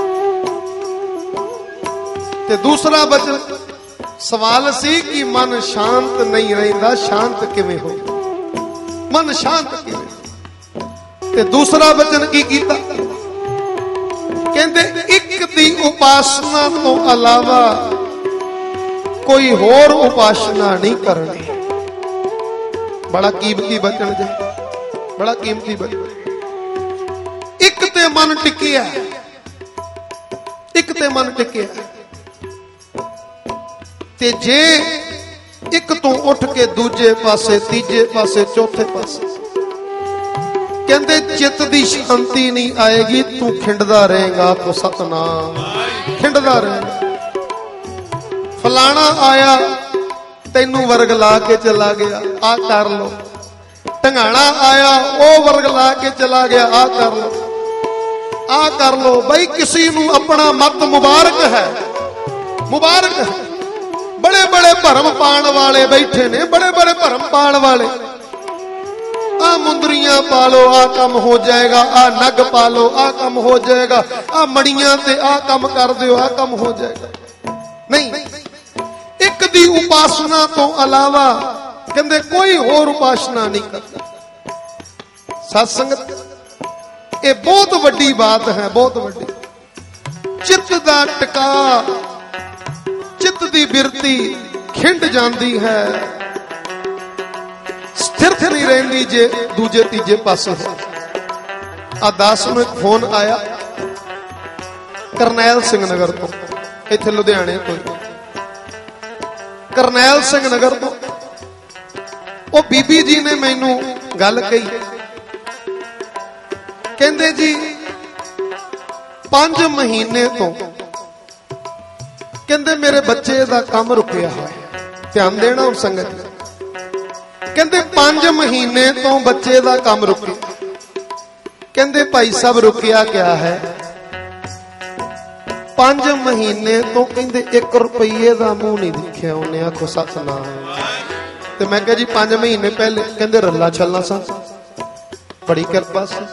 ਤੇ ਦੂਸਰਾ ਬਚਨ ਸਵਾਲ ਸੀ ਕਿ ਮਨ ਸ਼ਾਂਤ ਨਹੀਂ ਰਹਿੰਦਾ, ਸ਼ਾਂਤ ਕਿਵੇਂ ਹੋ, ਮਨ ਸ਼ਾਂਤ ਕਿਵੇਂ। ਤੇ ਦੂਸਰਾ ਬਚਨ ਕੀ ਕੀਤਾ, ਕਹਿੰਦੇ ਇੱਕ ਦੀ ਉਪਾਸਨਾ ਤੋਂ ਇਲਾਵਾ ਕੋਈ ਹੋਰ ਉਪਾਸਨਾ ਨਹੀਂ ਕਰਨੀ। ਬੜਾ ਕੀਮਤੀ ਬਚਨ ਜੀ, ਬੜਾ ਕੀਮਤੀ ਬਚਨ। ਇੱਕ ਤੇ ਮਨ ਟਿਕਿਆ, ਇੱਕ ਤੇ ਮਨ ਟਿਕਿਆ। ਤੇ ਜੇ ਇੱਕ ਤੋਂ ਉੱਠ ਕੇ ਦੂਜੇ ਪਾਸੇ, ਤੀਜੇ ਪਾਸੇ, ਚੌਥੇ ਪਾਸੇ, ਕਹਿੰਦੇ ਚਿੱਤ ਦੀ ਸ਼ਾਂਤੀ ਨਹੀਂ ਆਏਗੀ, ਤੂੰ ਖਿੰਡਦਾ ਰਹੇਗਾ। ਆਖੋ ਸਤਿਨਾਮ, ਖਿੰਡਦਾ ਰਹੇਗਾ। ਫਲਾਣਾ ਆਇਆ ਤੈਨੂੰ ਵਰਗ ਲਾ ਕੇ ਚਲਾ ਗਿਆ, ਆ ਕਰ ਲੋ। ਢੰਗਾਣਾ ਆਇਆ ਉਹ ਵਰਗ ਲਾ ਕੇ ਚਲਾ ਗਿਆ, ਆ ਕਰ ਲੋ, ਆ ਕਰ ਲੋ। ਬਈ ਕਿਸੇ ਨੂੰ ਆਪਣਾ ਮਤ ਮੁਬਾਰਕ ਹੈ, ਮੁਬਾਰਕ ਹੈ। ਬੜੇ ਬੜੇ ਭਰਮ ਪਾਣ ਵਾਲੇ ਬੈਠੇ ਨੇ, ਬੜੇ ਬੜੇ ਭਰਮ ਪਾਣ ਵਾਲੇ। ਆ ਮੁੰਦਰੀਆਂ ਪਾ ਲੋ, ਆ ਕੰਮ ਹੋ ਜਾਏਗਾ, ਆ ਨਗ ਪਾ ਲੋ, ਆ ਕੰਮ ਹੋ ਜਾਏਗਾ, ਆ ਮੜੀਆਂ ਤੇ ਆ ਕੰਮ ਕਰ ਦਿਓ, ਆ ਕੰਮ ਹੋ ਜਾਏਗਾ। ਨਹੀਂ, ਇੱਕ ਦੀ ਉਪਾਸਨਾ ਤੋਂ ਇਲਾਵਾ ਕਹਿੰਦੇ ਕੋਈ ਹੋਰ ਉਪਾਸਨਾ ਨਹੀਂ ਕਰਦਾ। ਸਤ ਸੰਗਤ, ਇਹ ਬਹੁਤ ਵੱਡੀ ਬਾਤ ਹੈ, ਬਹੁਤ ਵੱਡੀ। ਚਿੱਤ ਦਾ ਟਿਕਾ, ਚਿੱਤ ਦੀ ਬਿਰਤੀ ਖਿੰਡ ਜਾਂਦੀ ਹੈ, ਸਥਿਰ ਨਹੀਂ ਰਹਿੰਦੀ ਜੇ ਦੂਜੇ ਤੀਜੇ ਪਾਸੇ ਹੋ। ਆ ਦਾਸ ਨੂੰ ਇੱਕ ਫੋਨ ਆਇਆ ਕਰਨੈਲ ਸਿੰਘ ਨਗਰ ਤੋਂ, ਇੱਥੇ ਲੁਧਿਆਣੇ ਤੋਂ, ਕਰਨੈਲ ਸਿੰਘ ਨਗਰ ਤੋਂ। ਉਹ ਬੀਬੀ ਜੀ ਨੇ ਮੈਨੂੰ ਗੱਲ ਕਹੀ, ਕਹਿੰਦੇ ਜੀ ਪੰਜ ਮਹੀਨੇ ਤੋਂ ਕਹਿੰਦੇ ਮੇਰੇ ਬੱਚੇ ਦਾ ਕੰਮ ਰੁਕਿਆ ਹੋਇਆ। ਧਿਆਨ ਦੇਣਾ ਹੁਣ ਸੰਗਤ, ਕਹਿੰਦੇ ਪੰਜ ਮਹੀਨੇ ਤੋਂ ਬੱਚੇ ਦਾ ਕੰਮ ਰੁਕਿਆ। ਕਹਿੰਦੇ ਭਾਈ ਸਾਹਿਬ ਰੁਕਿਆ ਕਿਆ ਹੈ? ਪੰਜ ਮਹੀਨੇ ਤੋਂ ਕਹਿੰਦੇ ਇੱਕ ਰੁਪਈਏ ਦਾ ਮੂੰਹ ਨਹੀਂ ਦੇਖਿਆ ਉਹਨੇ। ਆਖੋ ਸਤਿਨਾਮ। ਤੇ ਮੈਂ ਕਿਹਾ ਜੀ ਪੰਜ ਮਹੀਨੇ ਪਹਿਲੇ ਕਹਿੰਦੇ ਰੱਲਾ ਛੱਲਾ ਸਾਂ, ਬੜੀ ਕਿਰਪਾ ਸੀ,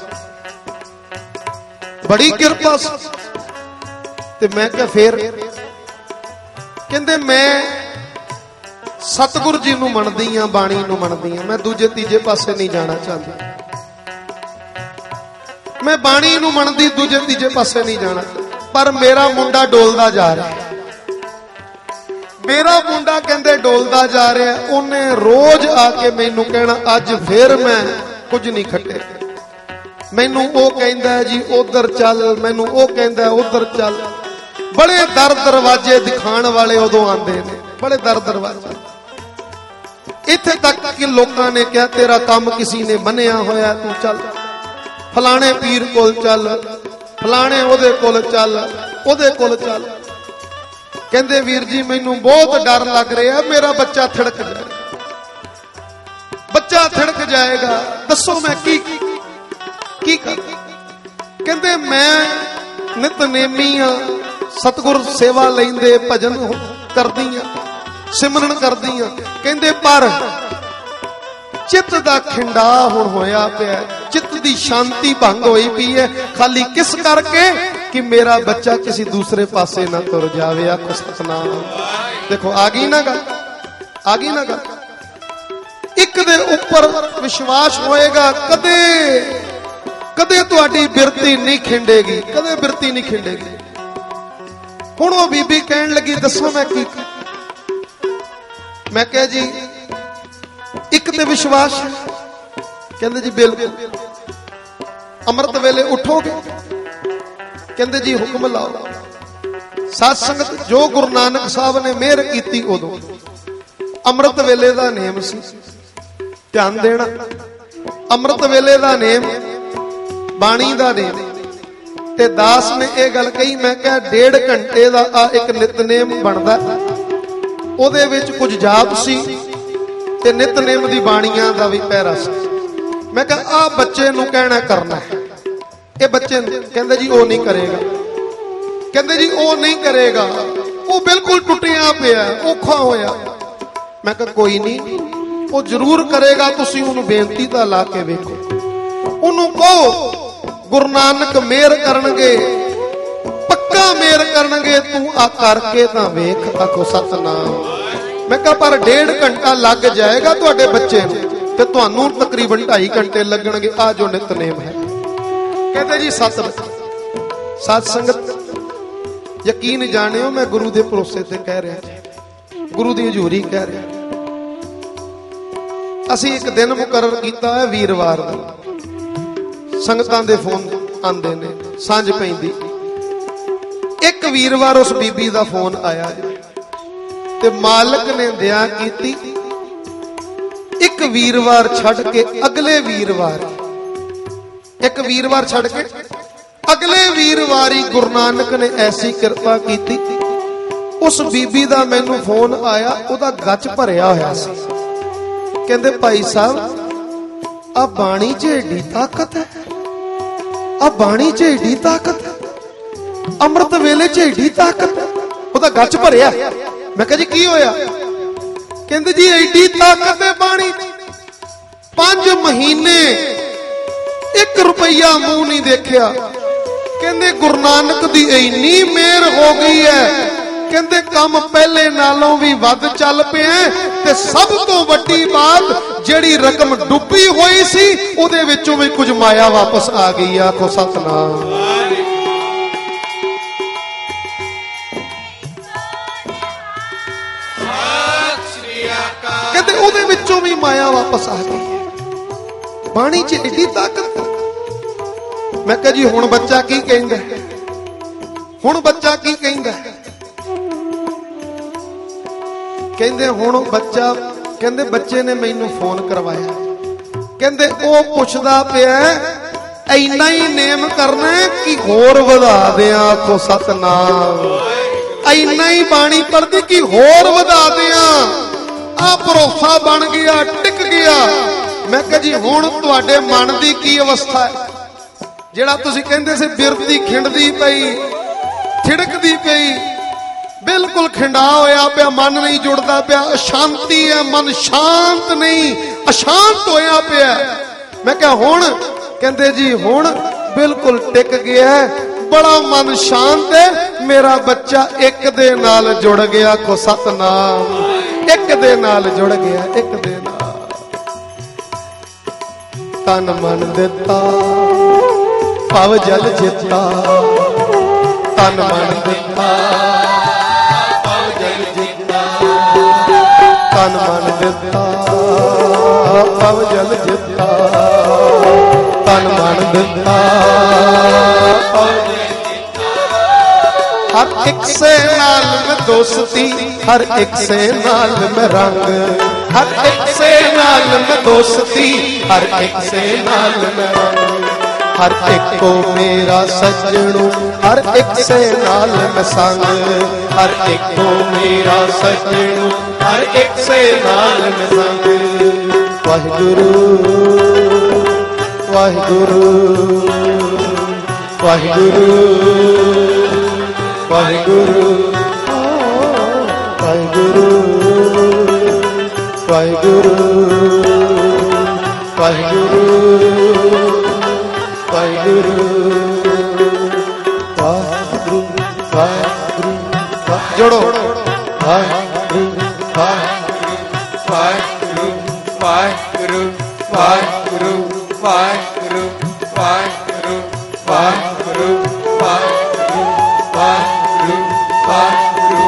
ਬੜੀ ਕਿਰਪਾ ਸੀ। ਤੇ ਮੈਂ ਕਿਹਾ ਫੇਰ? ਕਹਿੰਦੇ ਮੈਂ ਸਤਿਗੁਰੂ ਜੀ ਨੂੰ ਮੰਨਦੀ ਆ, ਬਾਣੀ ਨੂੰ ਮੰਨਦੀ ਆ, ਮੈਂ ਦੂਜੇ ਤੀਜੇ ਪਾਸੇ ਨਹੀਂ ਜਾਣਾ ਚਾਹੁੰਦੀ। ਮੈਂ ਬਾਣੀ ਨੂੰ ਮੰਨਦੀ, ਦੂਜੇ ਤੀਜੇ ਪਾਸੇ ਨਹੀਂ ਜਾਣਾ, ਪਰ ਮੇਰਾ ਮੁੰਡਾ ਡੋਲਦਾ ਜਾ ਰਿਹਾ, ਮੇਰਾ ਮੁੰਡਾ ਕਹਿੰਦੇ ਡੋਲਦਾ ਜਾ ਰਿਹਾ। ਉਹਨੇ ਰੋਜ਼ ਆ ਕੇ ਮੈਨੂੰ ਕਹਿਣਾ ਅੱਜ ਫੇਰ ਮੈਂ ਕੁਝ ਨਹੀਂ ਖੱਟੇ। ਮੈਨੂੰ ਉਹ ਕਹਿੰਦਾ ਜੀ ਉਧਰ ਚੱਲ, ਮੈਨੂੰ ਉਹ ਕਹਿੰਦਾ ਉਧਰ ਚੱਲ। ਬੜੇ ਦਰ ਦਰਵਾਜ਼ੇ ਦਿਖਾਣ ਵਾਲੇ ਉਦੋਂ ਆਉਂਦੇ ਨੇ। बड़े दर दरवाजे। इत्थे तक कि लोगों ने कहा तेरा काम किसी ने मनिया होया, तू चल फलाने पीर कोल चल, फलाने ओदे कोल चल, ओदे कोल चल। कहंदे वीर जी मैनू बहुत डर लग रहा, मेरा बच्चा थिड़क जाएगा, बच्चा थिड़क जाएगा, दसो मैं की की कर। कहंदे मैं नितनेमी हाँ, सतगुर सेवा लैंदे भजन करदी हाँ, सिमरन करदी हाँ। कहंदे पर चित्त दा खिंडा हुण होया पिया, चित्त दी शांति भंग होई पई है, खाली किस करके कि मेरा बच्चा किसी दूसरे पासे ना तुर जावे। आखो सतनाम। देखो आ गई ना गल, आ गई ना गल। एक दे ऊपर विश्वास होएगा, कदे कदे तुहाडी बिरती नहीं खिंडेगी, कदे बिरती नहीं खिंडेगी। हुण वो बीबी कहन लगी दसो मैं की। मैं कहा जी एक ते विश्वास है। कहंदे जी बिल्कुल। अमृत वेले उठोगे? कहंदे जी हुक्म लाओ। साध संगत जो गुरु नानक साहब ने मेहर कीती उदों अमृत वेले दा नेम सी, ध्यान देना। अमृत वेले दा नेम, बाणी दा नेम। ते दास ने यह गल कही, मैं कहा डेढ़ घंटे दा आ एक नितनेम बनदा, ओदे विच कुछ जाप सी ते नितनेम दी बाणियां दा भी पहरा सी। मैं कहा आ बच्चे नूं कहना करना है, ये बच्चे कहंदे जी ओ नहीं करेगा, कहंदे जी ओ नहीं करेगा, वो बिल्कुल टुटिया पिया, औखा होया। मैं कहा कोई नहीं, वो जरूर करेगा, तुसीं उहनूं बेनती दा ला के वेखो, उहनूं कहो गुरु नानक मेहर करनगे, पक्का मेहर करनगे, तू आ करके तां वेख। आखो सतनाम। मैं कहा पर डेढ़ घंटा लग जाएगा तुहाडे बच्चे नूं ते तुहानूं तकरीबन ढाई घंटे लगणगे। आ जो नितनेम है। कहते जी सत साध संगत यकीन जानियो, मैं गुरु दे भरोसे ते कह रहा, गुरु दी हजूरी कह रहा। असी एक दिन मुकर्रर कीता है वीरवार दा, संगतां दे फोन आंदे ने, सांझ पैंदी। एक वीरवार उस बीबी दा फोन आया ते मालिक ने दया कीती, एक वीरवार छड़ के अगले वीरवार, एक वीरवार छड़ के अगले वीरवारी गुरु नानक ने ऐसी कृपा की, उस बीबी दा मैनू फोन आया, उदा गच भरिया होया सी। कहंदे भाई साहब आ बाणी च एडी ताकत है, आ बाणी च एडी ताकत है, अमृत वेले च एडी ताकत है, उदा गच भरिया। मैं कहा जी की होया? कहंदे जी एडी ताकत है बाणी, पांच महीने एक रुपया मुंह नहीं देखिया। कहंदे गुरु नानक दी इन्नी मेहर हो गई है, कहंदे काम पहले नालों भी वध चल पिया ते सब तो वड्डी बात जेड़ी रकम डुबी हुई सी उहदे विचों भी कुछ माया वापस आ गई। आखो सतनाम। कहंदे उहदे विचों भी माया वापस आ गई। बाणी च एडी ताकत। मैं कहा जी हुण बच्चा की कहंदा, हुण बच्चा की कहंदा? कहंदे हुण बच्चा, कहंदे बच्चे ने मैनू फोन करवाया, कहंदे ओ पुछदा पिया इन्ना ही नेम करना है कि होर वधा दियां। आखो सतनाम। इन्ना ही बाणी पढ़दी कि होर वधा दियां। आ भरोसा बन गया, टिक गया। मैं कहा जी हुण तुहाडे मन दी की अवस्था है? जेड़ा तुसीं कहंदे सी बिरती खिंडदी पई, थिड़कदी पई, बिल्कुल खिंडा होया पिया, मन नहीं जुड़दा पिया, अशांति है, मन शांत नहीं, अशांत होया पिया। मैं क्या हुण? कहंदे जी हुण बिल्कुल टिक गया है, बड़ा मन शांत है, मेरा बच्चा एक दे नाल जुड़ गया। को सतनाम। एक दे नाल जुड़ गया, एक दे नाल। तन मन दिता भव जल जिता, तन मन दिता भव जल जिता, तन मन दिता भव जल जिता, तन मन दिता भव जल जिता। हर एक से नाल में दोस्ती, हर एक से नाल में रंग, हर एक से नाल में दोस्ती, हर एक से नाल में रंग, हर एक को मेरा सजनू, हर एक से नाल में संग, हर एक को मेरा सजनू, हर एक से नाल में संग। वाहिगुरु वाहिगुरु वाहिगुरु वाहिगुरु वाहिगुरु वाहिगुरु वाहिगुरु वाहिगुरु वाहिगुरु वाहिगुरु जोड़ो वाहिगुरु
वाहिगुरु वाहिगुरु वाहिगुरु वाहिगुरु वाहिगुरु वाहिगुरु वाहिगुरु वाहिगुरु वाहिगुरु वाहिगुरु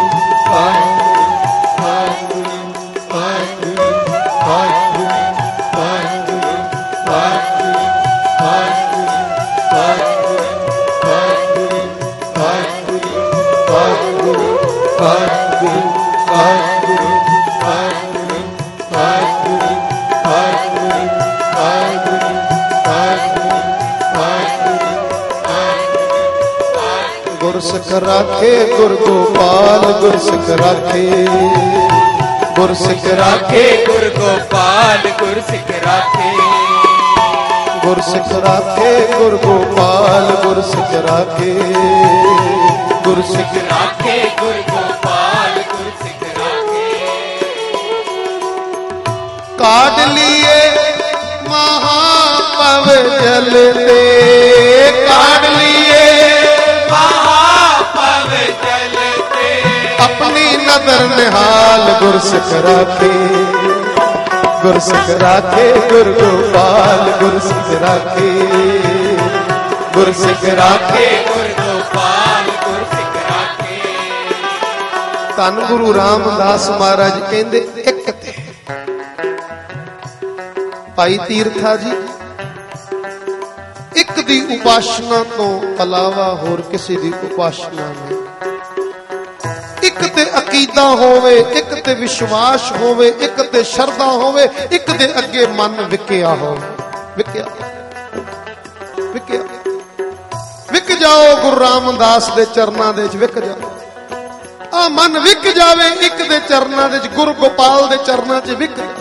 वाहिगुरु वाहिगुरु वाहिगुरु वाहिगुरु वाहिगुरु
गुरसिख राखे गुर गोपाल, गुरसिख राखे गुरसिख राखे
गुर गोपाल, गुरसिख राखे
गुरसिख राखे गुर गोपाल, गुरसिख राखे गुरसिख
राखे गुर गोपाल, गुरसिख राखे।
काट लिए महापव जल ते, काट लिए
महापव जल ते,
अपनी नदर निहाल, गुरसिख राखे गुरसिख राखे गुर गोपाल, गुरसिख राखे गुरसिख राखे
गुर गोपाल, गुरसिख राखे।
धन गुरु रामदास महाराज कहंदे एक ते भाई तीरथा जी एक दी उपासना तो अलावा होर किसी दी उपासना नहीं। एक ते अकीदा होवे, एक ते विश्वास होवे, एक ते शरदा होवे, एक दे अगे मन विकिया होवे। विकिया विकिया विक जाओ गुरु रामदास दे चरना दे विच विक जाओ। आ मन विक जावे एक दे चरना दे, गुरु गोपाल दे चरना च विक जाओ।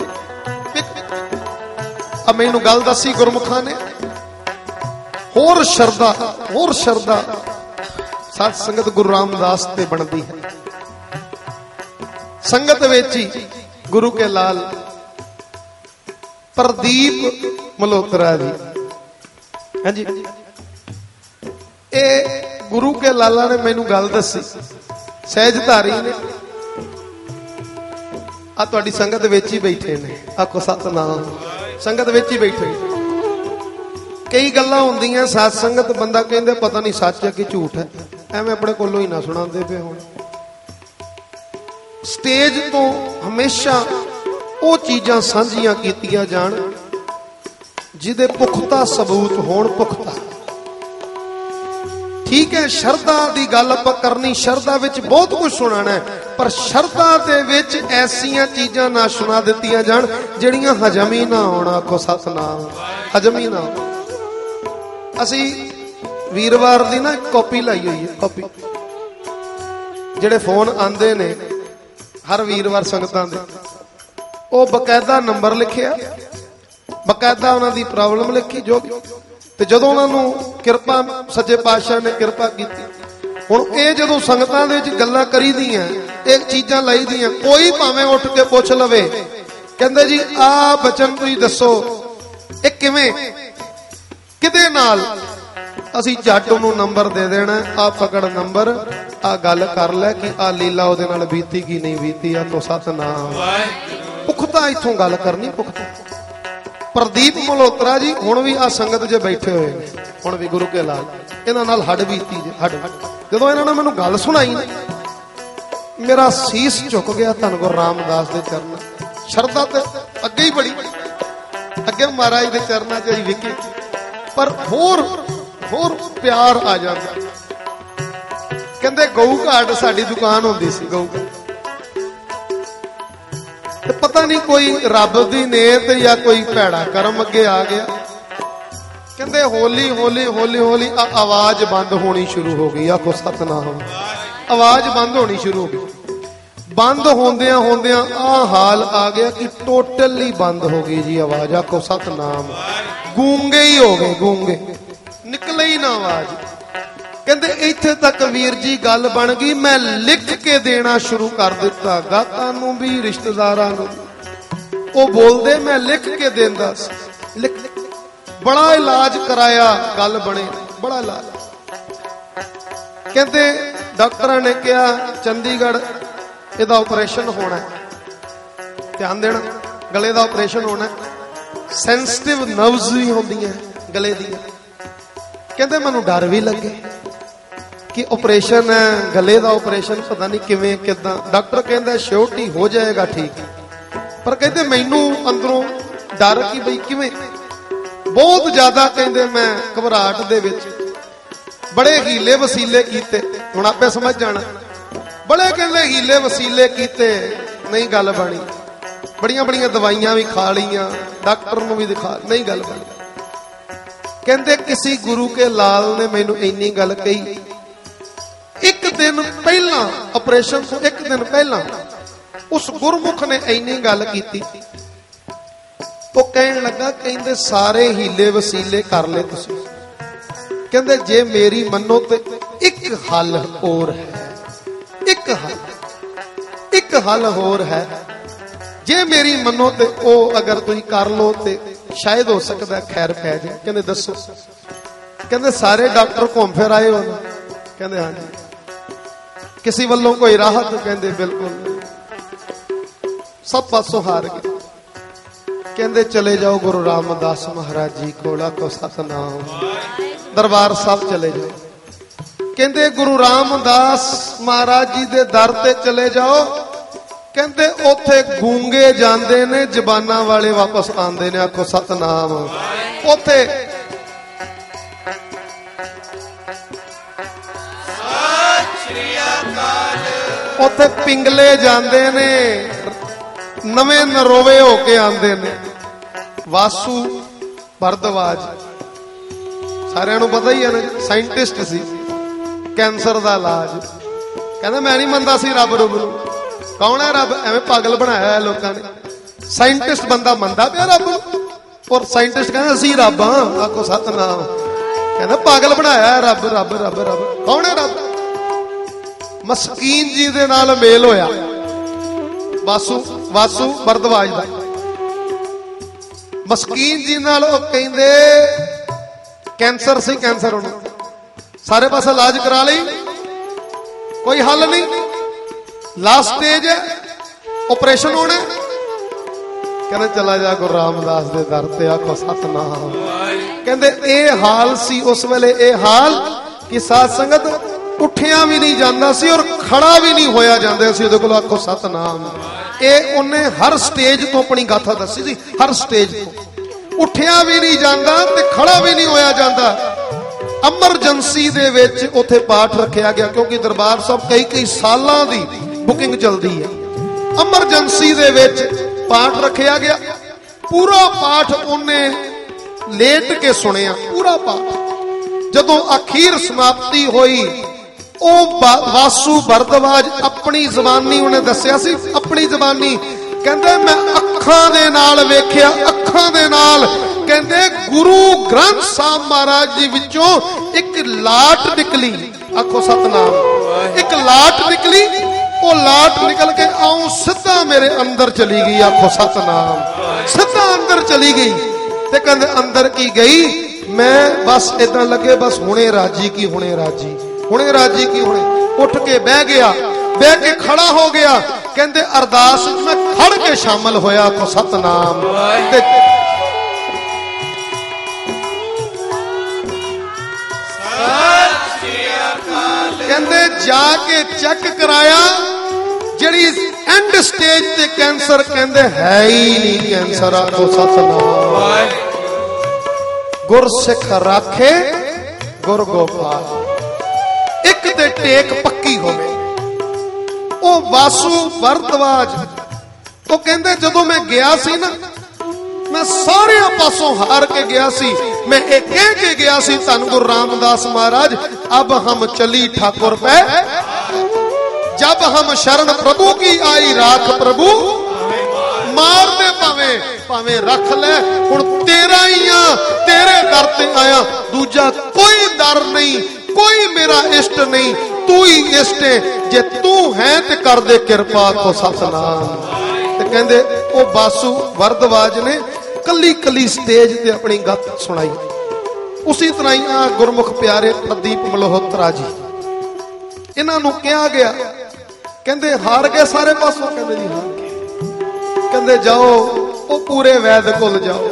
अब मैनू गल दसी गुरमुखा ने होर शरदा होर शरदा साथ संगत गुरु रामदास ते बनती है। संगत विच ही गुरु के लाल प्रदीप मल्होत्रा जी, हाँ जी, ए गुरु के लाला ने मैनू गल दसी, सहजधारी ने आ तुहाडी संगत विच ही बैठे ने, आखो सतनाम, संगत विच ही बैठे। कई गल्लां हुंदियां साथ संगत बंदा कहंदे पता नहीं सच है कि झूठ है, एवें अपने कोलों ही ना सुणांदे पे होण। स्टेज तो हमेशा वो चीजां सांझियां कीतियां जाण जिहदे पुख्ता सबूत होण। पुख्ता ठीक है, शरदा दी गल आपां करनी, शरदा विच बहुत कुछ सुनाना है, पर शरदा दे विच ऐसियां चीजां ना सुना दित्तियां जाण जिहड़ियां हजम ही ना होण। आखो सतनाम, हजम ही ना हो। असी वीरवार दी ना कॉपी लाई हुई है, कॉपी जिहड़े फोन आंदे ने हर वीरवार संगतां दे, वो बकायदा नंबर लिखिया, बकायदा उन्हां दी प्रॉब्लम लिखी जो भी, ते जदों उन्हां नूं किरपा सच्चे पातशाह ने किरपा कीती। हुण ये जदों संगतां दे विच गल्लां करी दीआं, एक चीजां लाई दीआं, कोई भावें उठ के पुछ लवे, कहंदे जी आ बचन तुसीं दसो ये किवें किदे नाल, असीं झट नूं नंबर दे देना, आ पकड़ नंबर, आ गल कर लै कि आ लीला उहदे नाल बीती की नहीं बीती। आ तो सतनाम, पुख्ता इत्थों गल करनी, पुख्ता। प्रदीप मल्होत्रा जी हुण भी आ संगत जे बैठे हुए ने, हुण भी गुरु के लाल, इन्हां नाल हड बीती जे हड। जदों इन्हां ने मैनूं गल सुनाई ना, मेरा सीस झुक गया धन गुरु रामदास दे चरणा। शरदा ते अगे ही बड़ी, अगे महाराज दे चरणा च ही विकी, पर होर होर प्यार आ जाता। कहंदे गऊ घाट साडी दुकान होंदी सी गऊ ते पता नहीं कोई रब दी नेत या कोई भैड़ा कर्म अगे आ गया। कहंदे हौली हौली हौली हौली आवाज बंद होनी शुरू हो गई। आखो सतनाम। आवाज बंद होनी शुरू हो गई। बंद होंदियां होंदियां आ हाल आ गया कि टोटली बंद हो गई जी आवाज। आखो सतनाम। गूंगे ही हो गए, गूंगे, निकले ही ना आवाज। कहंदे इत्थे तक वीर जी गल बन गई, मैं लिख के देना शुरू कर दिता गाहकां नूं भी रिश्तेदारां नूं। ओ बोलदे मैं लिख के देंदा सी। लिख बड़ा इलाज कराया, गल बने बड़ा इलाज। कहंदे डॉक्टरां ने कहा चंडीगढ़ इहदा ऑपरेशन होना है, ध्यान देना, गले दा ऑपरेशन होना है। सेंसिटिव नर्व्स भी होंदियां गले दी। कहंदे मैनूं डर भी लगे कि ऑपरेशन है, गले दा ऑपरेशन पता नहीं किवें किदां। डॉक्टर कहंदा श्योरिटी हो जाएगा ठीक, पर कहंदे मैनूं अंदरों डर कि बई किवें, बहुत ज्यादा। कहंदे मैं घबराहट दे विच बड़े हीले वसीले कीते, हुण आपे समझ जाना। बड़े कहंदे हीले वसीले कीते, नहीं गल बनी। बड़ियां बड़ियां दवाइयां भी खा लियां, डॉक्टर नूं भी दिखा, नहीं गल बनी। कहंदे किसी गुरु के लाल ने मैनूं इन्नी गल कही। एक दिन पहला ऑपरेशन तो एक दिन पहला उस गुरमुख ने इन्नी गल कीती। तो कहन लगा, कहंदे सारे हीले वसीले कर ले तुसीं, कहंदे जे मेरी मनो ते एक हल होर है, एक हल, एक हल होर है। जे मेरी मनो ते ओ अगर तुसीं कर लो ते शायद हो सकता खैर पै जाए। कहंदे दसो। कहंदे सारे डॉक्टर घूम फिर आए हो ना? कहंदे हाँ जी। किसी वल्लों कोई राहत? कहंदे बिल्कुल, सब पासों हार गए। कहंदे चले जाओ गुरु रामदास महाराज जी कोल। आखो सतनाम। दरबार साहब चले जाओ। कहंदे गुरु रामदास महाराज जी दे दर ते चले जाओ। कहंदे ओथे गूंगे जांदे ने, जबाना वाले वापस आंदे ने। आखो सतनाम। ओथे ओथे पिंगले जांदे ने, नवे नरोवे होके आंदे ने। वासु भरद्वाज सारिਆਂ ਨੂੰ पता ही है ना, साइंटिस्ट सी, कैंसर का इलाज। कहना मैं नहीं मनता सी रब रूब नूं। कौन है रब? एवं पागल बनाया है लोगों ने। साइंटिस्ट बंदा मनता पिया रब नूं, और साइंटिस्ट कहना असीं रब हां। आखो सतनाम। कहना पागल बनाया है रब, रब रब रब। कौन है रब? मस्कीन जी दे नाल मेल होया, वासु वासु भरद्वाज दा। मस्कीन जी नाल ओ कहंदे कैंसर सी, कैंसर होना, सारे पास इलाज करा ली, कोई हल नहीं, लास्ट स्टेज है, ऑपरेशन होना। कहने चला जा गुरु रामदास दे दर ते। आखो सतनाम। कहंदे ए हाल सी उस वेले, ए हाल कि साध संगत उठिया भी नहीं जाता सी और खड़ा भी नहीं होया जांदा सी उहदे कोल। आखो सतनाम। ए उन्हें हर स्टेज तो अपनी गाथा दसी सी, हर स्टेज तो। उठिया भी नहीं जाता ते खड़ा भी नहीं होया जाता। एमरजेंसी दे विच उत्थे पाठ रखिया गया, क्योंकि दरबार साहब कई कई सालां दी बुकिंग चलदी है। एमरजेंसी दे विच पाठ रखिया गया। पूरा पाठ उन्हें लेट के सुनिया, पूरा पाठ। जदों अखीर समाप्ति हुई, ओ वासु भरद्वाज अपनी जबानी उन्हें दसिया सी, अपनी जबानी कहंदे मैं अखां दे नाल वेखिया, अखां दे नाल। कहंदे गुरु ग्रंथ साहब महाराज जी विचों एक लाट निकली। आखो सतनाम। एक लाट निकली, वो लाट निकल के आऊं सीधा मेरे अंदर चली गई। आखो सतनाम। सीधा अंदर चली गई। ते कहंदे अंदर की गई, मैं बस इदां लगे बस हुणे राजी की हुणे राजी, हुणे राजी की हुणे। उठ के बह गया, बह के खड़ा हो गया। कहंदे अरदास में खड़ के शामिल होया। आखो सतनाम। ते कहंदे जाके चेक कराया, जिहड़ी एंड स्टेज ते कैंसर कहंदे है ही नहीं कैंसर। आखो सतनाम। गुरसिख राखे गुर गोपाल। एक ते टेक ਪੱਕੀ ਹੋਵੇ। ਉਹ ਵਾਸੂ ਭਰਦਵਾਜ ਉਹ ਕਹਿੰਦੇ ਜਦੋਂ ਮੈਂ ਗਿਆ ਸੀ ਨਾ, ਮੈਂ ਸਾਰਿਆਂ ਪਾਸੋਂ ਹਾਰ ਕੇ ਗਿਆ ਸੀ। ਮੈਂ ਇਹ ਕਹਿ ਕੇ ਗਿਆ ਸੀ ਧੰਨ ਗੁਰੂ ਰਾਮਦਾਸ महाराज, अब हम चली ठाकुर पे, जब हम शरण प्रभु की आई राख प्रभु, मार दे भावे भावे रख ले, हुण तेरा ही आ, तेरे दर ते आया, दूजा कोई दर नहीं, कोई मेरा इष्ट नहीं, तू ही इष्ट है, जे तू है ते कर दे कृपा को सतनाम। ते कहंदे ओ बासु वरदवाज ने कली कली स्टेज ते अपनी गत सुनाई। उसी तरह ही आ गुरमुख प्यारे प्रदीप मल्होत्रा जी, इन्हां नूं कहा गया, कहंदे हार गए सारे पासों, कहंदे जी हार गए। कहंदे जाओ ओ पूरे वैद कुल जाओ,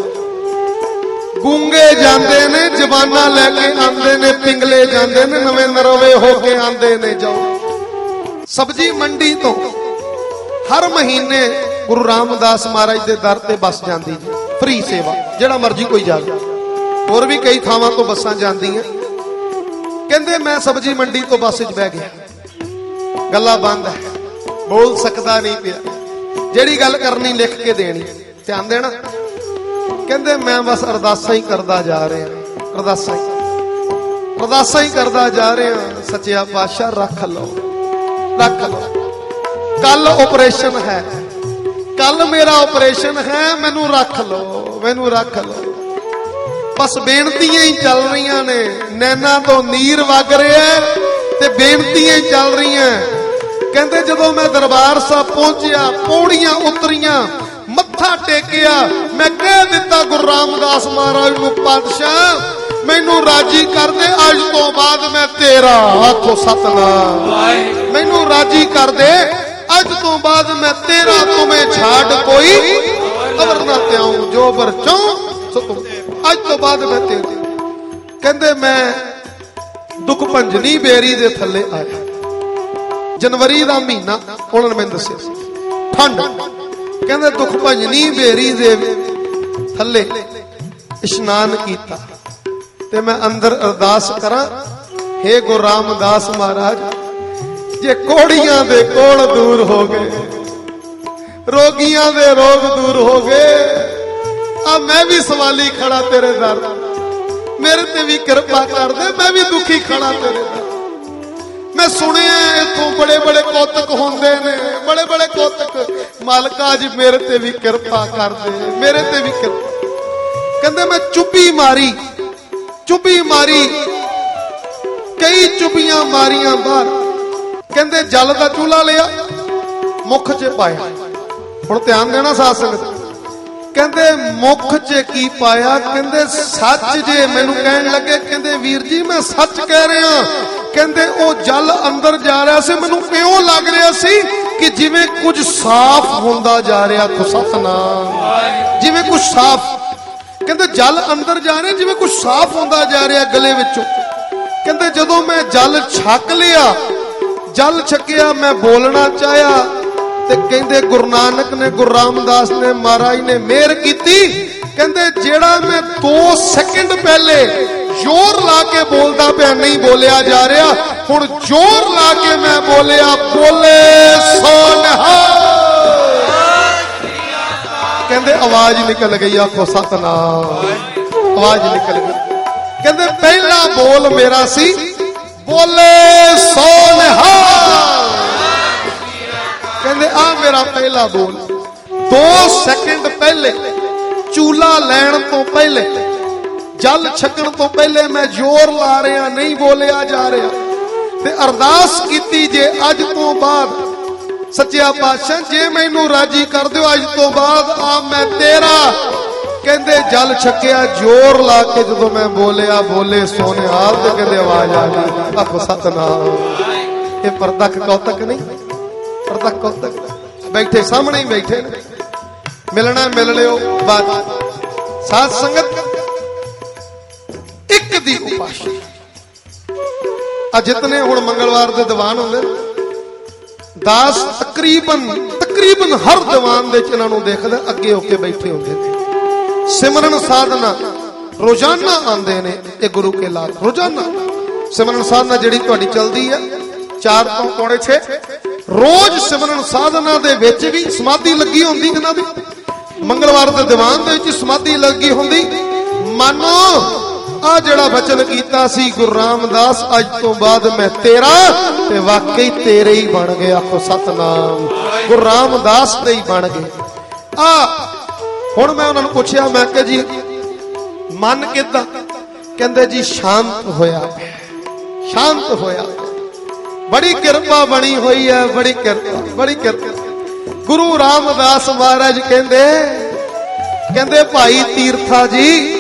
गूंगे जांदे ने जबाना लैके आंदे ने, पिंगले जांदे ने नवे नरवे होके आंदे ने। जाओ सब्जी मंडी तो हर महीने गुरु रामदास महाराज दे दर ते बस जांदी जी, फ्री सेवा, जेड़ा मर्जी कोई जावे। और भी कई थावां तो बसां जांदियां। कहंदे मैं सब्जी मंडी तो बस च बह गया, गल्ला बंद है, बोल सकदा नहीं पिया, जेड़ी गल करनी लिख के देनी, ध्यान देना। कहंदे मैं बस अरदासां ही करदा जा रहा, अरदासां ही अरदासां ही करदा जा रहा, सच्चिया पातशाह रख लो रख लो, कल ऑपरेशन है, कल मेरा ऑपरेशन है, मैनू रख लो मैनू रख लो। बस बेनतियां ही चल रही ने, नैना तो नीर वग रहा है ते बेनतियां ही चल रही हैं। कहंदे जदों मैं दरबार साहब पहुंचिया, पौड़ियां उतरियां, मत्था टेकिया, मैं कह दिता गुरु रामदास महाराज नूं, पातशाह मैनू राजी कर दे, अज तो बाद मैं तेरा, आखो सतनाम, मैनू राजी कर दे, अज तो बाद मैं तेरा, तुम्हें छाड़ कोई अवर ना त्याऊं, जो बर चाऊं सो तुम, अज तो बाद मैं तेरे। कहंदे मैं दुख भंजनी बेरी दे थल्ले आया, जनवरी दा महीना, उन्होंने मैंने दस्सिया ठंड। कहंदे दुख भंजनी बेरी दे थल्ले इशनान कीता ते मैं अंदर अरदास करा, हे गुरु रामदास महाराज, जे कोड़ियां दे कोड़ दूर हो गए, रोगियां दे रोग दूर हो गए, अब मैं भी सवाली खड़ा तेरे दर, मेरे ते भी कृपा कर दे, मैं भी दुखी खड़ा तेरे दर। मैं सुनिया इथों बड़े बड़े कौतक होंदे ने, बड़े बड़े कौतक, मालका जी मेरे ते भी कृपा कर दे, मेरे ते भी कृपा। कहंदे मैं चुप्पी मारी, चुप्पी मारी, कई चुप्पियां मारियां बाहर। कहंदे जल दा चूल्हा लिया, मुख च पाया, हुण ध्यान देना साध संगत। कहंदे मुख च की पाया, कहंदे सच जे, मैनू कहन लगे, कहंदे वीर जी मैं सच कह रहा, कहंदे ओ जल अंदर जा रहा सी, मैनू इउं लग रहा सी कि जिवें कुछ साफ होंदा जा रहा, सतनाम, जिवें कुछ साफ। कहंदे जल अंदर जा रहा, जिवें कुछ साफ होंदा जा रहा गले विचों। कहंदे जदों मैं जल छक लिया, जल छकिया, मैं बोलना चाहया ते कहंदे गुरु नानक ने, गुरु रामदास ने, महाराज ने मेहर कीती। कहंदे जेड़ा मैं दो सेकंड पहले जोर ला के बोलदा पिया नहीं बोलिया जा रहा, हुण जोर ला के मैं बोलिया, बोले सो निहाल। कहंदे आवाज निकल गई, आखो सतनाम, आवाज निकल गई। कहंदे पहला बोल मेरा सी, बोले सो निहाल। कहंदे आ मेरा पहला बोल। दो सेकंड पहले, चूल्हा लैण तो पहले, जल छकण तो पहले मैं जोर ला रहा, नहीं बोलिया जा रहा, ते अरदास कीती जे अज तो बाद सच्चिया पातशाह जे मैनू राजी कर दिओ, अज तो बाद आ मैं तेरा। कहंदे जल छकिया, जोर ला के जदों मैं बोलिया, बोले सोने हाल, ते कहंदे आवाज आ गई, आखो सतनाम। ये परतक कौतक नहीं, परतक कौतक। बैठे सामने ही बैठे ने, मिलना मिल लियो, बात साध संगत एक दी उपासना। आ जितने हुण मंगलवार दे दीवान होंदे, दास तकरीबन तकरीबन हर दीवान दे इन्हां नूं देखदे अगे होके बैठे होंदे ने। सिमरन साधना रोजाना आंदे ने, ये गुरु के लाल रोजाना सिमरन साधना जिहड़ी तुहाडी चलदी है, ਚਾਰ ਤੋਂ ਪੌਣੇ ਛੇ ਰੋਜ਼ ਸਿਮਰਨ ਸਾਧਨਾ ਦੇ ਵਿੱਚ ਵੀ ਸਮਾਧੀ ਲੱਗੀ ਹੁੰਦੀ ਇਹਨਾਂ ਦੀ। ਮੰਗਲਵਾਰ ਦੇ ਦੀਵਾਨ ਦੇ ਵਿੱਚ ਸਮਾਧੀ ਲੱਗੀ ਹੁੰਦੀ। ਮਾਨੋ ਆ ਜਿਹੜਾ ਬਚਨ ਕੀਤਾ ਸੀ ਗੁਰੂ ਰਾਮਦਾਸ, ਅੱਜ ਤੋਂ ਬਾਅਦ ਮੈਂ ਤੇਰਾ, ਤੇ ਵਾਕਈ ਤੇਰੇ ਹੀ ਬਣ ਗਏ। ਆਖੋ ਸਤਨਾਮ। ਗੁਰੂ ਰਾਮਦਾਸ ਦੇ ਹੀ ਬਣ ਗਏ। ਆ ਹੁਣ ਮੈਂ ਉਹਨਾਂ ਨੂੰ ਪੁੱਛਿਆ, ਮੈਂ ਕਿਹਾ ਜੀ ਮਨ ਕਿੱਦਾਂ? ਕਹਿੰਦੇ ਜੀ ਸ਼ਾਂਤ ਹੋਇਆ, ਸ਼ਾਂਤ ਹੋਇਆ। ਬੜੀ ਕਿਰਪਾ ਬਣੀ ਹੋਈ ਹੈ, ਬੜੀ ਕਿਰਪਾ, ਬੜੀ ਕਿਰਪਾ। ਗੁਰੂ ਰਾਮਦਾਸ ਮਹਾਰਾਜ ਕਹਿੰਦੇ ਕਹਿੰਦੇ ਭਾਈ ਤੀਰਥਾ ਜੀ,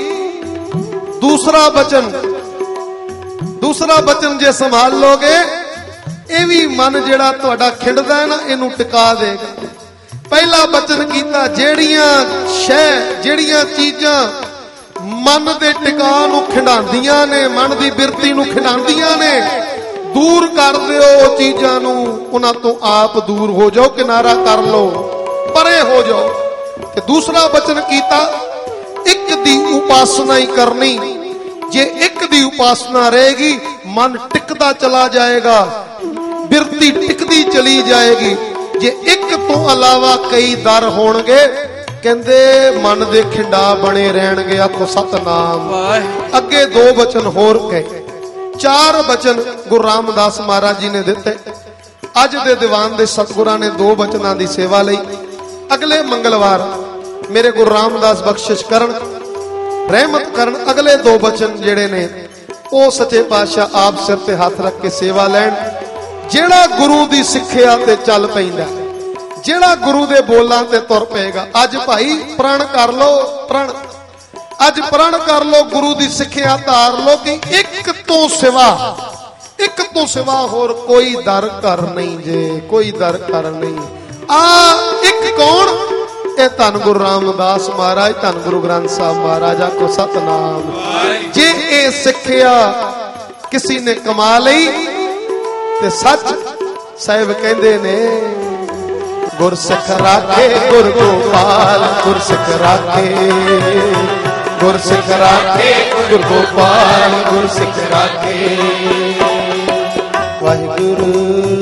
ਦੂਸਰਾ ਬਚਨ ਦੂਸਰਾ ਬਚਨ ਜੇ ਸੰਭਾਲ ਲੋਗੇ, ਇਹ ਵੀ ਮਨ ਜਿਹੜਾ ਤੁਹਾਡਾ ਖਿੰਡਦਾ ਹੈ ਨਾ, ਇਹਨੂੰ ਟਿਕਾ ਦੇਗਾ। ਪਹਿਲਾ ਬਚਨ ਕੀਤਾ, ਜਿਹੜੀਆਂ ਸ਼ੈ ਜਿਹੜੀਆਂ ਚੀਜ਼ਾਂ ਮਨ ਦੇ ਟਿਕਾ ਨੂੰ ਖਿੰਡਾਉਂਦੀਆਂ ਨੇ, ਮਨ ਦੀ ਬਿਰਤੀ ਨੂੰ ਖਿੰਡਾਉਂਦੀਆਂ ਨੇ, ਦੂਰ ਕਰ ਦਿਓ ਉਹ ਚੀਜ਼ਾਂ ਨੂੰ। ਉਹਨਾਂ ਤੋਂ ਆਪ ਦੂਰ ਹੋ ਜਾਓ, ਕਿਨਾਰਾ ਕਰ ਲਓ, ਪਰੇ ਹੋ ਜਾਓ। ਤੇ ਦੂਸਰਾ ਬਚਨ ਕੀਤਾ, ਇੱਕ ਦੀ ਉਪਾਸਨਾ ਹੀ ਕਰਨੀ। ਜੇ ਇੱਕ ਦੀ ਉਪਾਸਨਾ ਰਹੇਗੀ, ਮਨ ਟਿਕਦਾ ਚਲਾ ਜਾਏਗਾ, ਬਿਰਤੀ ਟਿਕਦੀ ਚਲੀ ਜਾਏਗੀ। ਜੇ ਇੱਕ ਤੋਂ ਇਲਾਵਾ ਕਈ ਦਰ ਹੋਣਗੇ, ਕਹਿੰਦੇ ਮਨ ਦੇ ਖਿੰਡਾ ਬਣੇ ਰਹਿਣਗੇ। ਆਖੋ ਸਤਨਾਮ। ਅੱਗੇ ਦੋ ਬਚਨ ਹੋਰ ਕਹੇ, ਚਾਰ ਬਚਨ ਗੁਰੂ ਰਾਮਦਾਸ ਮਹਾਰਾਜ ਜੀ ਨੇ ਦਿੱਤੇ। ਅੱਜ ਦੇ ਦੀਵਾਨ ਦੇ ਸਤਿਗੁਰਾਂ ਨੇ ਦੋ ਬਚਨਾਂ ਦੀ ਸੇਵਾ ਲਈ। ਅਗਲੇ ਮੰਗਲਵਾਰ ਮੇਰੇ ਗੁਰੂ ਰਾਮਦਾਸ ਬਖਸ਼ਿਸ਼ ਕਰਨ, ਰਹਿਮਤ ਕਰਨ। ਅਗਲੇ ਦੋ ਬਚਨ ਜਿਹੜੇ ਨੇ ਉਹ ਸੱਚੇ ਪਾਤਸ਼ਾਹ ਆਪ ਸਿਰ ਤੇ ਹੱਥ ਰੱਖ ਕੇ ਸੇਵਾ ਲੈਣ। ਜਿਹੜਾ ਗੁਰੂ ਦੀ ਸਿੱਖਿਆ ਤੇ ਚੱਲ ਪੈਂਦਾ, ਜਿਹੜਾ ਗੁਰੂ ਦੇ ਬੋਲਾਂ ਤੇ ਤੁਰ ਪਏਗਾ। ਅੱਜ ਭਾਈ ਪ੍ਰਣ ਕਰ ਲੋ, ਪ੍ਰਣ ਅੱਜ ਪ੍ਰਣ ਕਰ ਲੋ, ਗੁਰੂ ਦੀ ਸਿੱਖਿਆ ਧਾਰ ਲੋ ਕਿ ਇੱਕ ਤੋਂ ਸਿਵਾ ਇੱਕ ਤੋਂ ਸਿਵਾ ਹੋਰ ਕੋਈ ਦਰ ਕਰ ਨਹੀਂ ਜੇ, ਕੋਈ ਦਰ ਕਰ ਨਹੀਂ। ਆ ਇੱਕ ਕੌਣ? ਇਹ ਧੰਨ ਗੁਰੂ ਰਾਮਦਾਸ ਮਹਾਰਾਜ, ਧੰਨ ਗੁਰੂ ਗ੍ਰੰਥ ਸਾਹਿਬ ਮਹਾਰਾਜ। ਆਖੋ ਸਤਨਾਮ। ਜੇ ਇਹ ਸਿੱਖਿਆ ਕਿਸੇ ਨੇ ਕਮਾ ਲਈ ਤੇ ਸੱਚ ਸਾਹਿਬ ਕਹਿੰਦੇ ਨੇ, ਗੁਰਸਿੱਖ ਰਾਖੇ ਗੁਰ ਗੋਪਾਲ, ਗੁਰਸਿੱਖ ਰਾਖੇ ਗੁਰਸਿੱਖ ਰਾਖੇ ਗੁਰ ਗੋਪਾਲ, ਗੁਰਸਿੱਖ ਰਾਖੇ। ਵਾਹਿਗੁਰੂ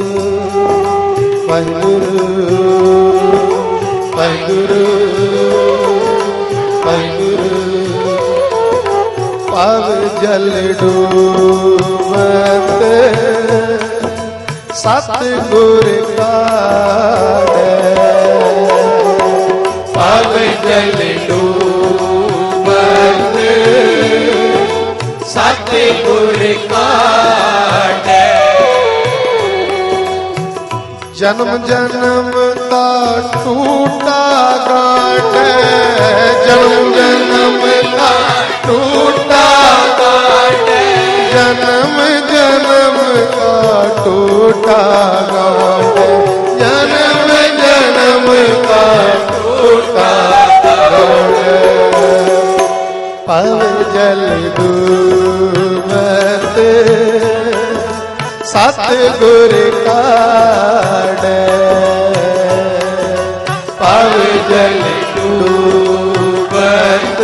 ਵਾਹਿਗੁਰੂ ਵਾਹਿਗੁਰੂ ਵਾਹਿਗੁਰੂ। ਪਵ ਜਲ ਡੂਬਤ ਸਤਿਗੁਰ ਕਾਢੈ,
ਪਵ ਜਲ ਡੂਬਤ ਸਤਿਗੁਰ ਕਾਢੈ।
ਜਨਮ ਜਨਮ ਦਾ ਟੂਟਾ ਗਾਢ, ਜਨਮ ਜਨਮ ਦਾ ਟੂਟਾ
ਗਾਢ,
ਜਨਮ ਜਨਮ ਦਾ ਟੂਟਾ ਗਾਢ, ਜਨਮ ਜਨਮ ਦਾ ਟੂਟਾ ਗਾਢ। ਪਵ ਜਲ ਡੂਬਤ ਸਤਿਗੁਰ ਕਾਢੈ,
ਪਵ ਜਲ ਡੂਬਤ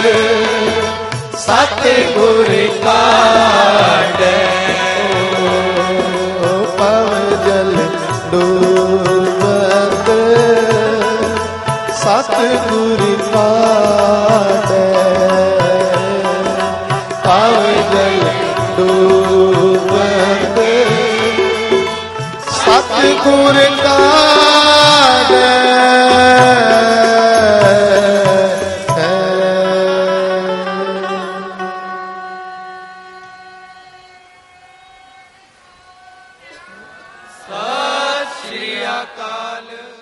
ਸਤਿਗੁਰ ਕਾਢੈ।
ਪਵ ਜਲ ਡੂਬਤ ਸਤਿਗੁਰ ਕਾਢੈ, ਪਵ ਜਲ ਡੂਬਤ ਸਤਿਗੁਰ ਕਾਢੈ।
ਸਤਿ ਸ੍ਰੀ ਅਕਾਲ।